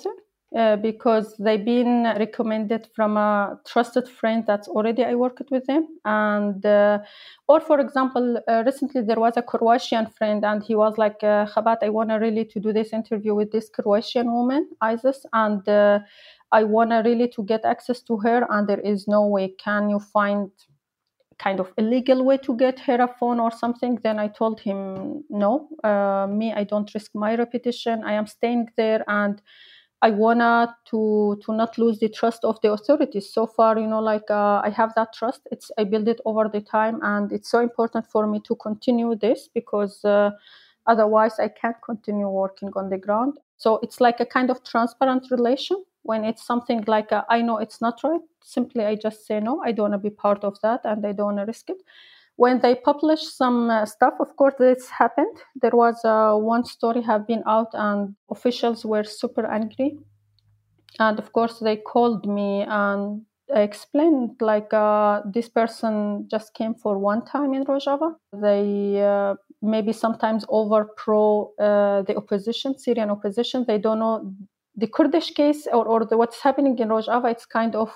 because they've been recommended from a trusted friend that's already I worked with them. And or for example, recently there was a Croatian friend, and he was like, Khabat, I want to really to do this interview with this Croatian woman, Isis, and I want to really to get access to her, and there is no way. Can you find kind of illegal way to get her a phone or something? Then I told him, no, I don't risk my reputation. I am staying there, and I wanna to not lose the trust of the authorities. So far, I have that trust. I build it over the time, and it's so important for me to continue this because otherwise I can't continue working on the ground. So it's like a kind of transparent relation. When it's something like I know it's not right, simply I just say no, I don't want to be part of that, and I don't want to risk it. When they publish some stuff, of course, this happened. There was one story have been out, and officials were super angry. And of course, they called me and I explained like this person just came for one time in Rojava. They maybe sometimes over pro the opposition, Syrian opposition. They don't know the Kurdish case or what's happening in Rojava. It's kind of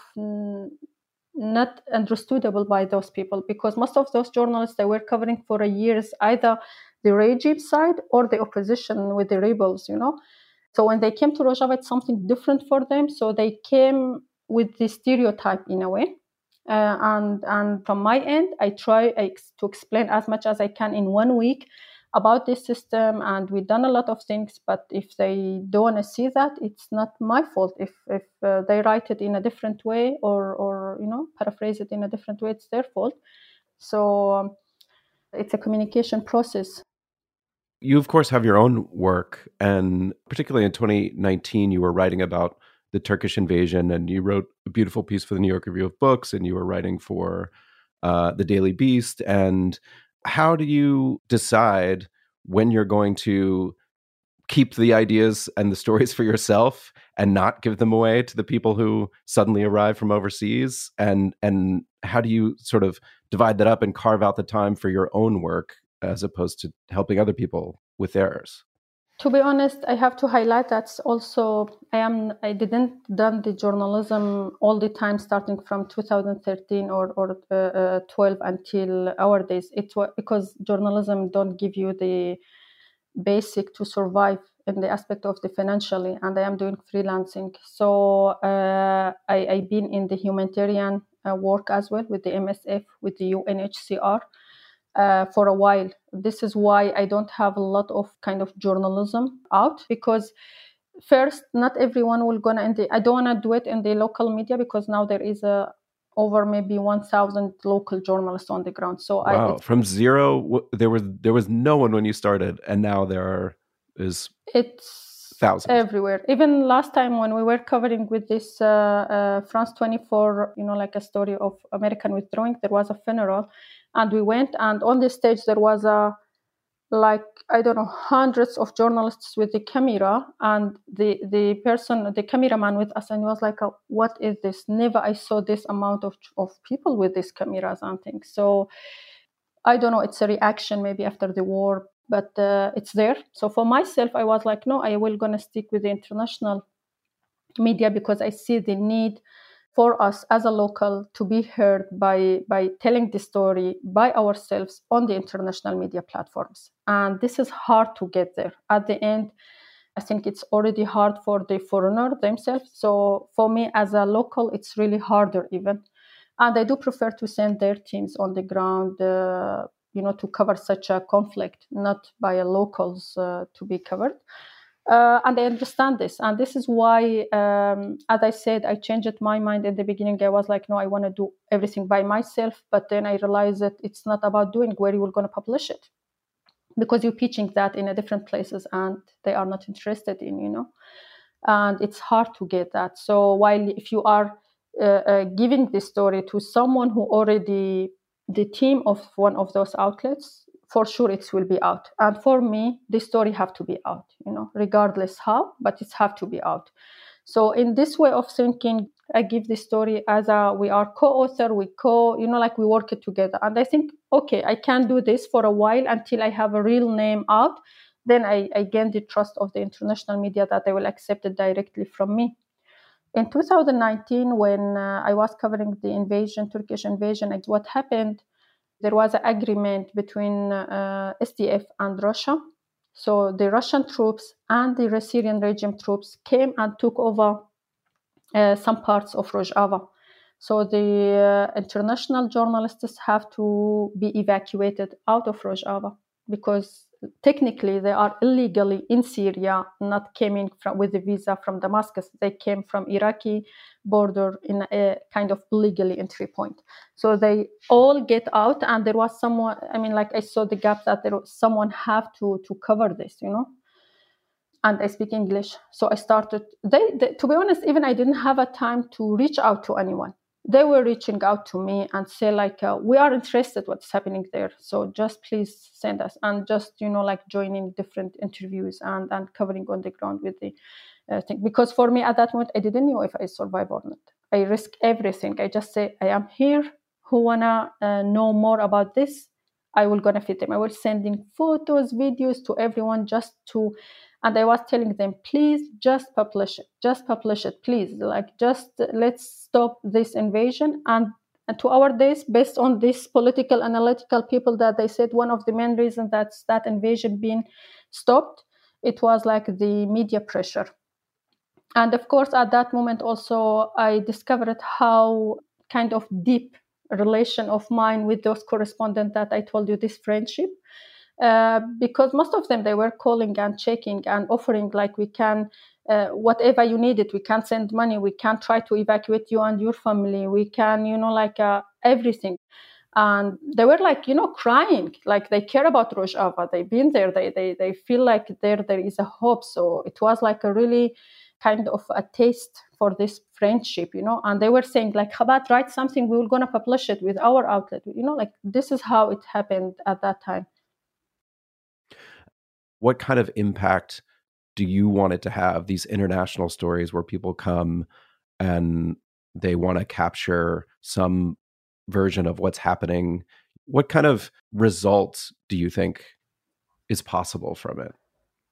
not understandable by those people, because most of those journalists, they were covering for years either the regime side or the opposition with the rebels, So when they came to Rojava, it's something different for them. So they came with the stereotype in a way. And from my end, I try to explain as much as I can in 1 week about this system, and we've done a lot of things. But if they don't want to see that, it's not my fault. If they write it in a different way or paraphrase it in a different way, it's their fault. So it's a communication process. You, of course, have your own work, and particularly in 2019, you were writing about the Turkish invasion, and you wrote a beautiful piece for the New York Review of Books, and you were writing for the Daily Beast. And how do you decide when you're going to keep the ideas and the stories for yourself and not give them away to the people who suddenly arrive from overseas? And how do you sort of divide that up and carve out the time for your own work as opposed to helping other people with theirs? To be honest, I have to highlight that also I didn't done the journalism all the time starting from 2013 or 12 until our days. It was because journalism don't give you the basic to survive in the aspect of the financially, and I am doing freelancing. So I've been in the humanitarian work as well with the MSF, with the UNHCR. For a while. This is why I don't have a lot of kind of journalism out, because first, not everyone will I don't want to do it in the local media, because now there is over maybe 1,000 local journalists on the ground. So wow, from zero, there was no one when you started, and now it's thousands everywhere. Even last time when we were covering with this France 24, like a story of American withdrawing, there was a funeral. And we went, and on the stage there was hundreds of journalists with the camera, and the cameraman with us, and he was like, what is this? Never I saw this amount of people with these cameras and things. So I don't know, it's a reaction maybe after the war, but it's there. So for myself, I was like, no, I will gonna stick with the international media, because I see the need for us as a local to be heard by telling the story by ourselves on the international media platforms. And this is hard to get there. At the end, I think it's already hard for the foreigner themselves. So for me as a local, it's really harder even. And I do prefer to send their teams on the ground, to cover such a conflict, not by locals to be covered. And I understand this. And this is why, as I said, I changed my mind in the beginning. I was like, no, I want to do everything by myself. But then I realized that it's not about doing where you were going to publish it, because you're pitching that in a different places and they are not interested in, and it's hard to get that. So while if you are giving this story to someone who already the team of one of those outlets, for sure it will be out. And for me, the story have to be out, regardless how, but it have to be out. So in this way of thinking, I give the story as we are co-author, we work it together. And I think, okay, I can do this for a while until I have a real name out. then I gained the trust of the international media that they will accept it directly from me. In 2019, when I was covering the Turkish invasion, and what happened, there was an agreement between SDF and Russia. So the Russian troops and the Syrian regime troops came and took over some parts of Rojava. So the international journalists have to be evacuated out of Rojava because technically they are illegally in Syria, not coming with a visa from Damascus. They came from Iraqi border in a kind of illegally entry point. So they all get out, and there was someone, I saw the gap that someone have to cover this, and I speak English. So I started, to be honest, even I didn't have a time to reach out to anyone. They were reaching out to me and say we are interested what's happening there. So just please send us, and just, joining different interviews and covering on the ground with the thing. Because for me at that moment, I didn't know if I survive or not. I risk everything. I just say, I am here. Who wanna know more about this? I will gonna feed them. I was sending photos, videos to everyone and I was telling them, please just publish it, please. Let's stop this invasion. And to our days, based on this political analytical people, that they said one of the main reasons that invasion being stopped, it was the media pressure. And of course, at that moment also, I discovered how kind of deep relation of mine with those correspondents that I told you, this friendship. Because most of them, they were calling and checking and offering, we can, whatever you needed, we can send money, we can try to evacuate you and your family, we can, everything. And they were crying, they care about Rojava, they've been there, they feel like there is a hope. So it was a really kind of a taste for this friendship, and they were saying Chabad, write something, we will going to publish it with our outlet, this is how it happened at that time. What kind of impact do you want it to have, these international stories where people come and they want to capture some version of what's happening? What kind of results do you think is possible from it?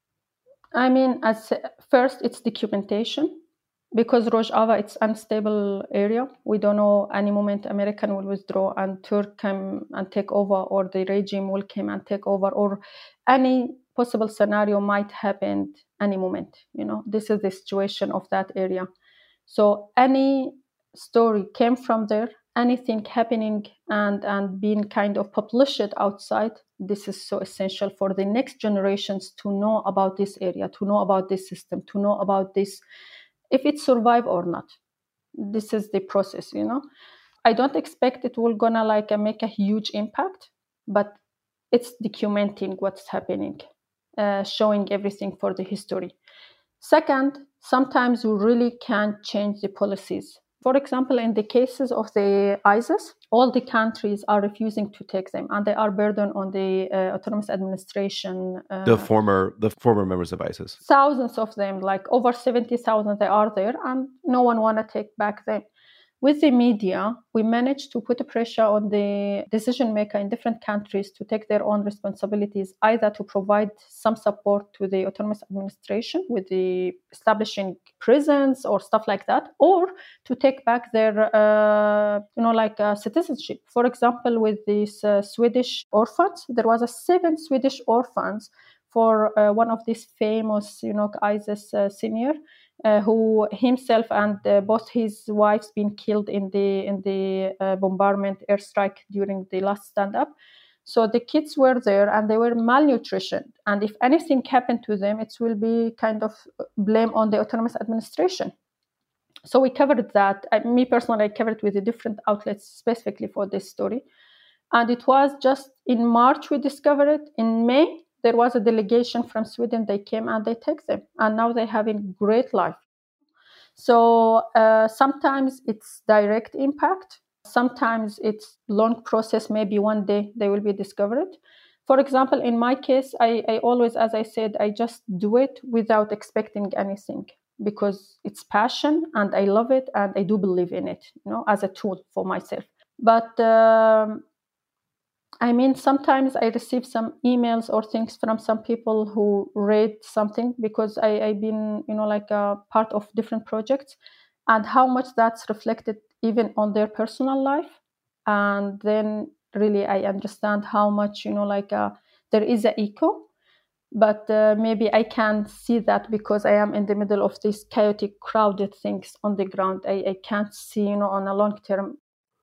As first, it's documentation, because Rojava, it's unstable area. We don't know any moment American will withdraw and Turk come and take over, or the regime will come and take over, or any possible scenario might happen any moment. This is the situation of that area. So any story came from there, anything happening and being kind of published outside, this is so essential for the next generations to know about this area, to know about this system, to know about this, if it survive or not. This is the process, I don't expect it will gonna make a huge impact, but it's documenting what's happening, showing everything for the history. Second, sometimes you really can't change the policies. For example, in the cases of the ISIS, all the countries are refusing to take them, and they are burdened on the autonomous administration. The former members of ISIS. Thousands of them, over 70,000, they are there, and no one want to take back them. With the media, we managed to put a pressure on the decision maker in different countries to take their own responsibilities, either to provide some support to the autonomous administration with the establishing prisons or stuff like that, or to take back their, citizenship. For example, with these Swedish orphans, there was 7 Swedish orphans for one of these famous, ISIS senior. Who himself and both his wives been killed in the bombardment airstrike during the last stand-up. So the kids were there and they were malnutrition. And if anything happened to them, it will be kind of blame on the autonomous administration. So we covered that. Me personally, I covered with the different outlets specifically for this story. And it was just in March we discovered it. In May, there was a delegation from Sweden. They came and they took them. And now they're having great life. So sometimes it's direct impact. Sometimes it's long process. Maybe one day they will be discovered. For example, in my case, I always, as I said, I just do it without expecting anything, because it's passion and I love it and I do believe in it, as a tool for myself. But I mean, sometimes I receive some emails or things from some people who read something because I've been, like a part of different projects, and how much that's reflected even on their personal life. And then really I understand how much, there is an echo, but maybe I can't see that because I am in the middle of these chaotic, crowded things on the ground. I can't see, on a long term.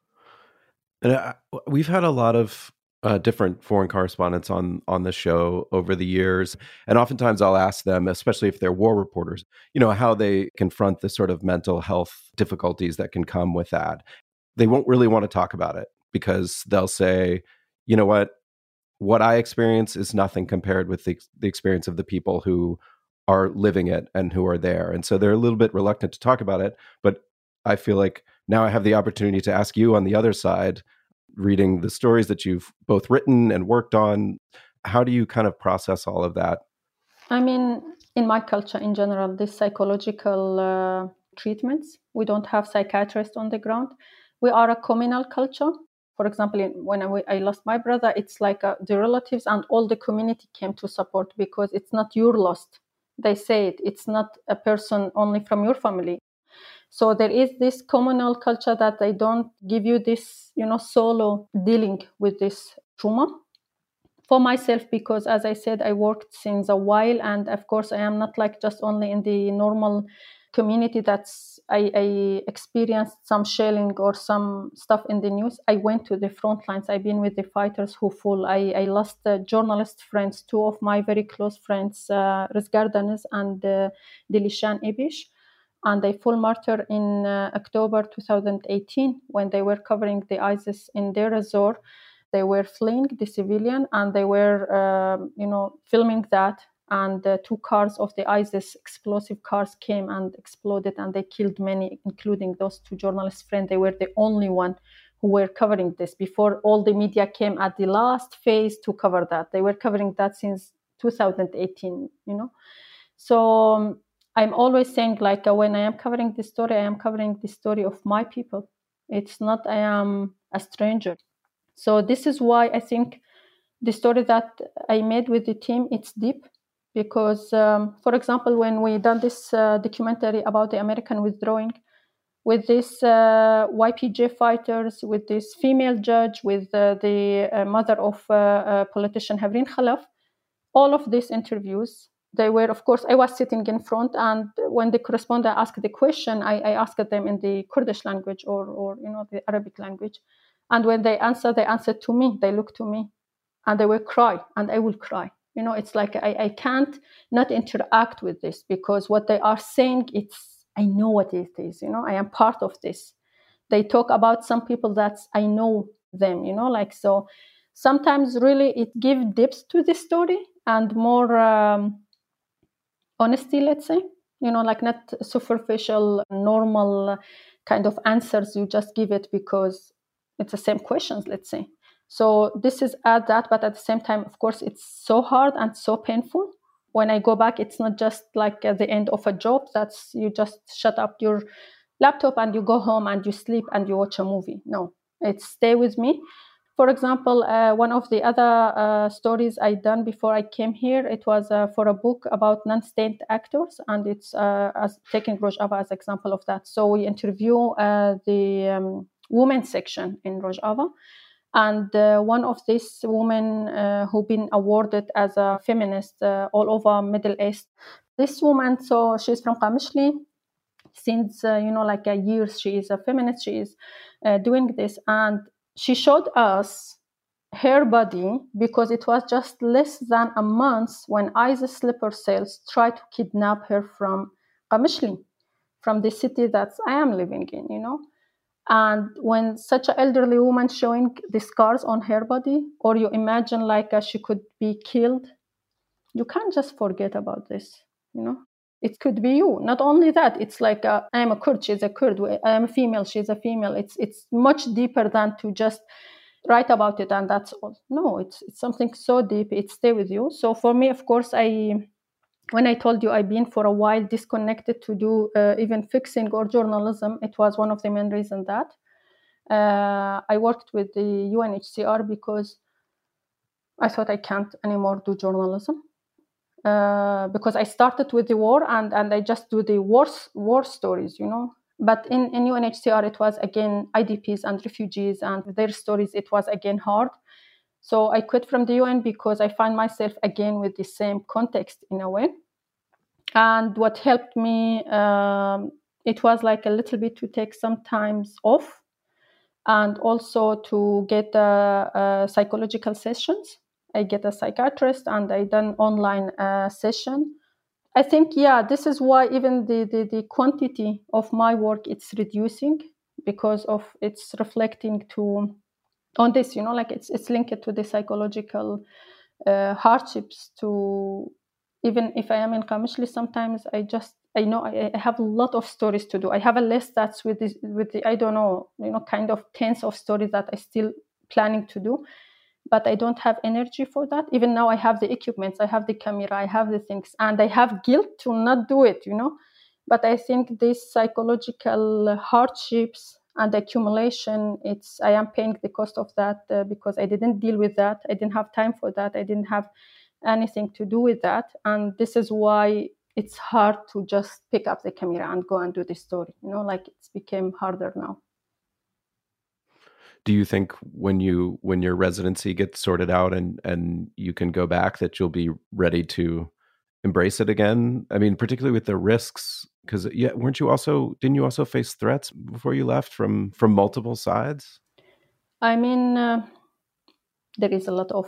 And we've had a lot of different foreign correspondents on the show over the years, and oftentimes I'll ask them, especially if they're war reporters, how they confront the sort of mental health difficulties that can come with that. They won't really want to talk about it because they'll say, you know what I experience is nothing compared with the experience of the people who are living it and who are there. And so they're a little bit reluctant to talk about it. But I feel like now I have the opportunity to ask you on the other side, reading the stories that you've both written and worked on. How do you kind of process all of that? I mean, in my culture in general, these psychological treatments, we don't have psychiatrists on the ground. We are a communal culture. For example, when I lost my brother, it's like the relatives and all the community came to support because it's not your loss. They say it. It's not a person only from your family. So there is this communal culture that they don't give you this, solo dealing with this trauma. For myself, because as I said, I worked since a while, and of course I am not like just only in the normal community that's I experienced some shelling or some stuff in the news. I went to the front lines. I've been with the fighters who fall. I lost journalist friends, two of my very close friends, Rizgar Danes and Dilishan Ibish, and they full martyr in October 2018 when they were covering the ISIS in their resort. They were fleeing the civilian, and they were, filming that. And two cars of the ISIS explosive cars came and exploded, and they killed many, including those two journalists' friends. They were the only one who were covering this before all the media came at the last phase to cover that. They were covering that since 2018, So I'm always saying, like, when I am covering this story, I am covering the story of my people. It's not I am a stranger. So this is why I think the story that I made with the team, it's deep. Because, for example, when we done this documentary about the American withdrawing, with these YPG fighters, with this female judge, with the mother of politician Havrin Khalaf, all of these interviews, they were, of course, I was sitting in front, and when the correspondent asked the question, I asked them in the Kurdish language or the Arabic language. And when they answered to me, they looked to me, and they will cry, and I will cry. It's like I can't not interact with this, because what they are saying, I know what it is. I am part of this. They talk about some people that I know them. So sometimes really it gives depth to the story and more honesty, let's say. Like not superficial, normal kind of answers you just give it because it's the same questions, let's say. So this is at that, but at the same time, of course, it's so hard and so painful. When I go back, it's not just like at the end of a job. That's you just shut up your laptop and you go home and you sleep and you watch a movie. No, it's stay with me. For example, one of the other stories I done before I came here, it was for a book about non-state actors, and it's as taking Rojava as example of that. So we interview the women's section in Rojava. And one of these women who've been awarded as a feminist all over Middle East. This woman, so she's from Qamishli. Since, like a year, she is a feminist. She is doing this. And she showed us her body because it was just less than a month when ISIS sleeper cells tried to kidnap her from Qamishli, from the city that I am living in, And when such an elderly woman showing the scars on her body, or you imagine like she could be killed, you can't just forget about this, It could be you. Not only that, it's like I am a Kurd, she's a Kurd. I am a female, she's a female. It's much deeper than to just write about it and that's all. No, it's something so deep. It stays with you. So for me, of course, when I told you I've been for a while disconnected to do even fixing or journalism, it was one of the main reasons that I worked with the UNHCR because I thought I can't anymore do journalism because I started with the war and I just do the war stories, But in UNHCR, it was again IDPs and refugees and their stories. It was again hard. So I quit from the UN because I find myself again with the same context in a way. And what helped me, it was like a little bit to take some times off and also to get psychological sessions. I get a psychiatrist and I done online session. I think, this is why even the quantity of my work, it's reducing because of it's reflecting on this, like it's linked to the psychological hardships. To even if I am in Qamishli, sometimes I know I have a lot of stories to do. I have a list that's with the I don't know, kind of tens of stories that I still planning to do, but I don't have energy for that. Even now I have the equipment, I have the camera, I have the things, and I have guilt to not do it, But I think these psychological hardships and accumulation, I am paying the cost of that because I didn't deal with that. I didn't have time for that. I didn't have anything to do with that. And this is why it's hard to just pick up the camera and go and do the story. Like it's became harder now. Do you think when your residency gets sorted out and you can go back that you'll be ready to embrace it again? I mean, particularly with the risks, because didn't you also face threats before you left from multiple sides? I mean, there is a lot of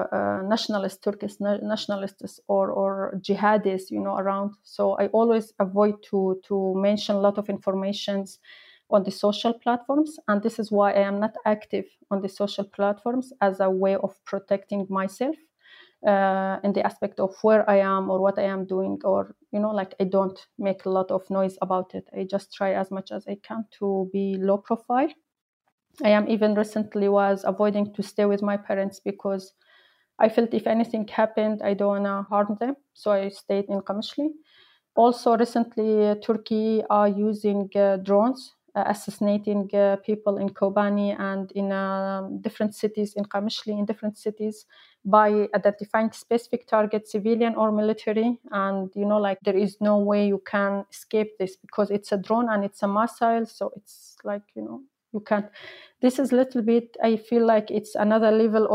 Turkish nationalists or jihadists, around. So I always avoid to mention a lot of informations on the social platforms. And this is why I am not active on the social platforms as a way of protecting myself in the aspect of where I am or what I am doing, or, like I don't make a lot of noise about it. I just try as much as I can to be low profile. I am even recently was avoiding to stay with my parents because I felt if anything happened, I don't want to harm them. So I stayed in Qamishli. Also recently, Turkey are using drones, assassinating people in Kobani and in different cities, in Qamishli, in different cities, by identifying specific targets, civilian or military. And, like there is no way you can escape this because it's a drone and it's a missile. So it's like, you can't. This is a little bit, I feel like it's another level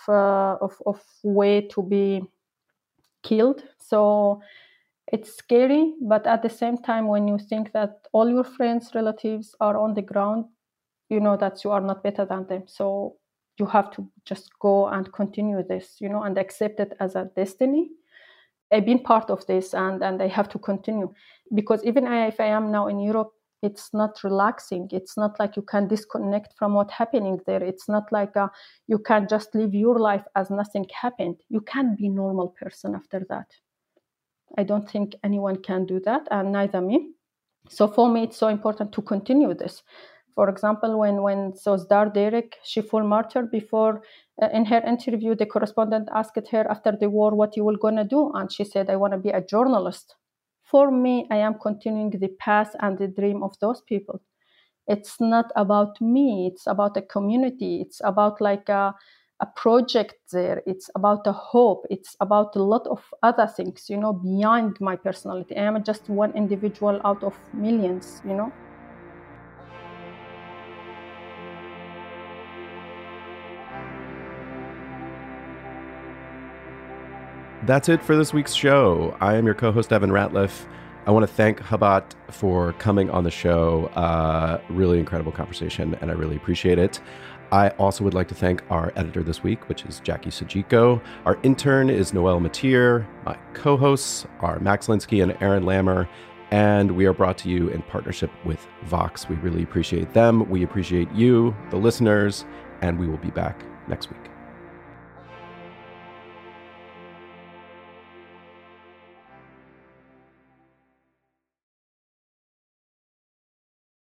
of way to be killed. So it's scary, but at the same time, when you think that all your friends, relatives are on the ground, you know that you are not better than them. So you have to just go and continue this, and accept it as a destiny. I've been part of this and I have to continue, because even if I am now in Europe, it's not relaxing. It's not like you can disconnect from what's happening there. It's not like you can just live your life as nothing happened. You can't be a normal person after that. I don't think anyone can do that, and neither me. So for me, it's so important to continue this. For example, when Sardar Derek, she full martyr, before in her interview, the correspondent asked her after the war, what you were going to do? And she said, I want to be a journalist. For me, I am continuing the path and the dream of those people. It's not about me. It's about a community. It's about like a project there. It's about a hope. It's about a lot of other things, beyond my personality. I am just one individual out of millions, That's it for this week's show. I am your co-host, Evan Ratliff. I want to thank Habat for coming on the show. Really incredible conversation, and I really appreciate it. I also would like to thank our editor this week, which is Jackie Sajiko. Our intern is Noelle Matier. My co-hosts are Max Linsky and Aaron Lammer. And we are brought to you in partnership with Vox. We really appreciate them. We appreciate you, the listeners, and we will be back next week.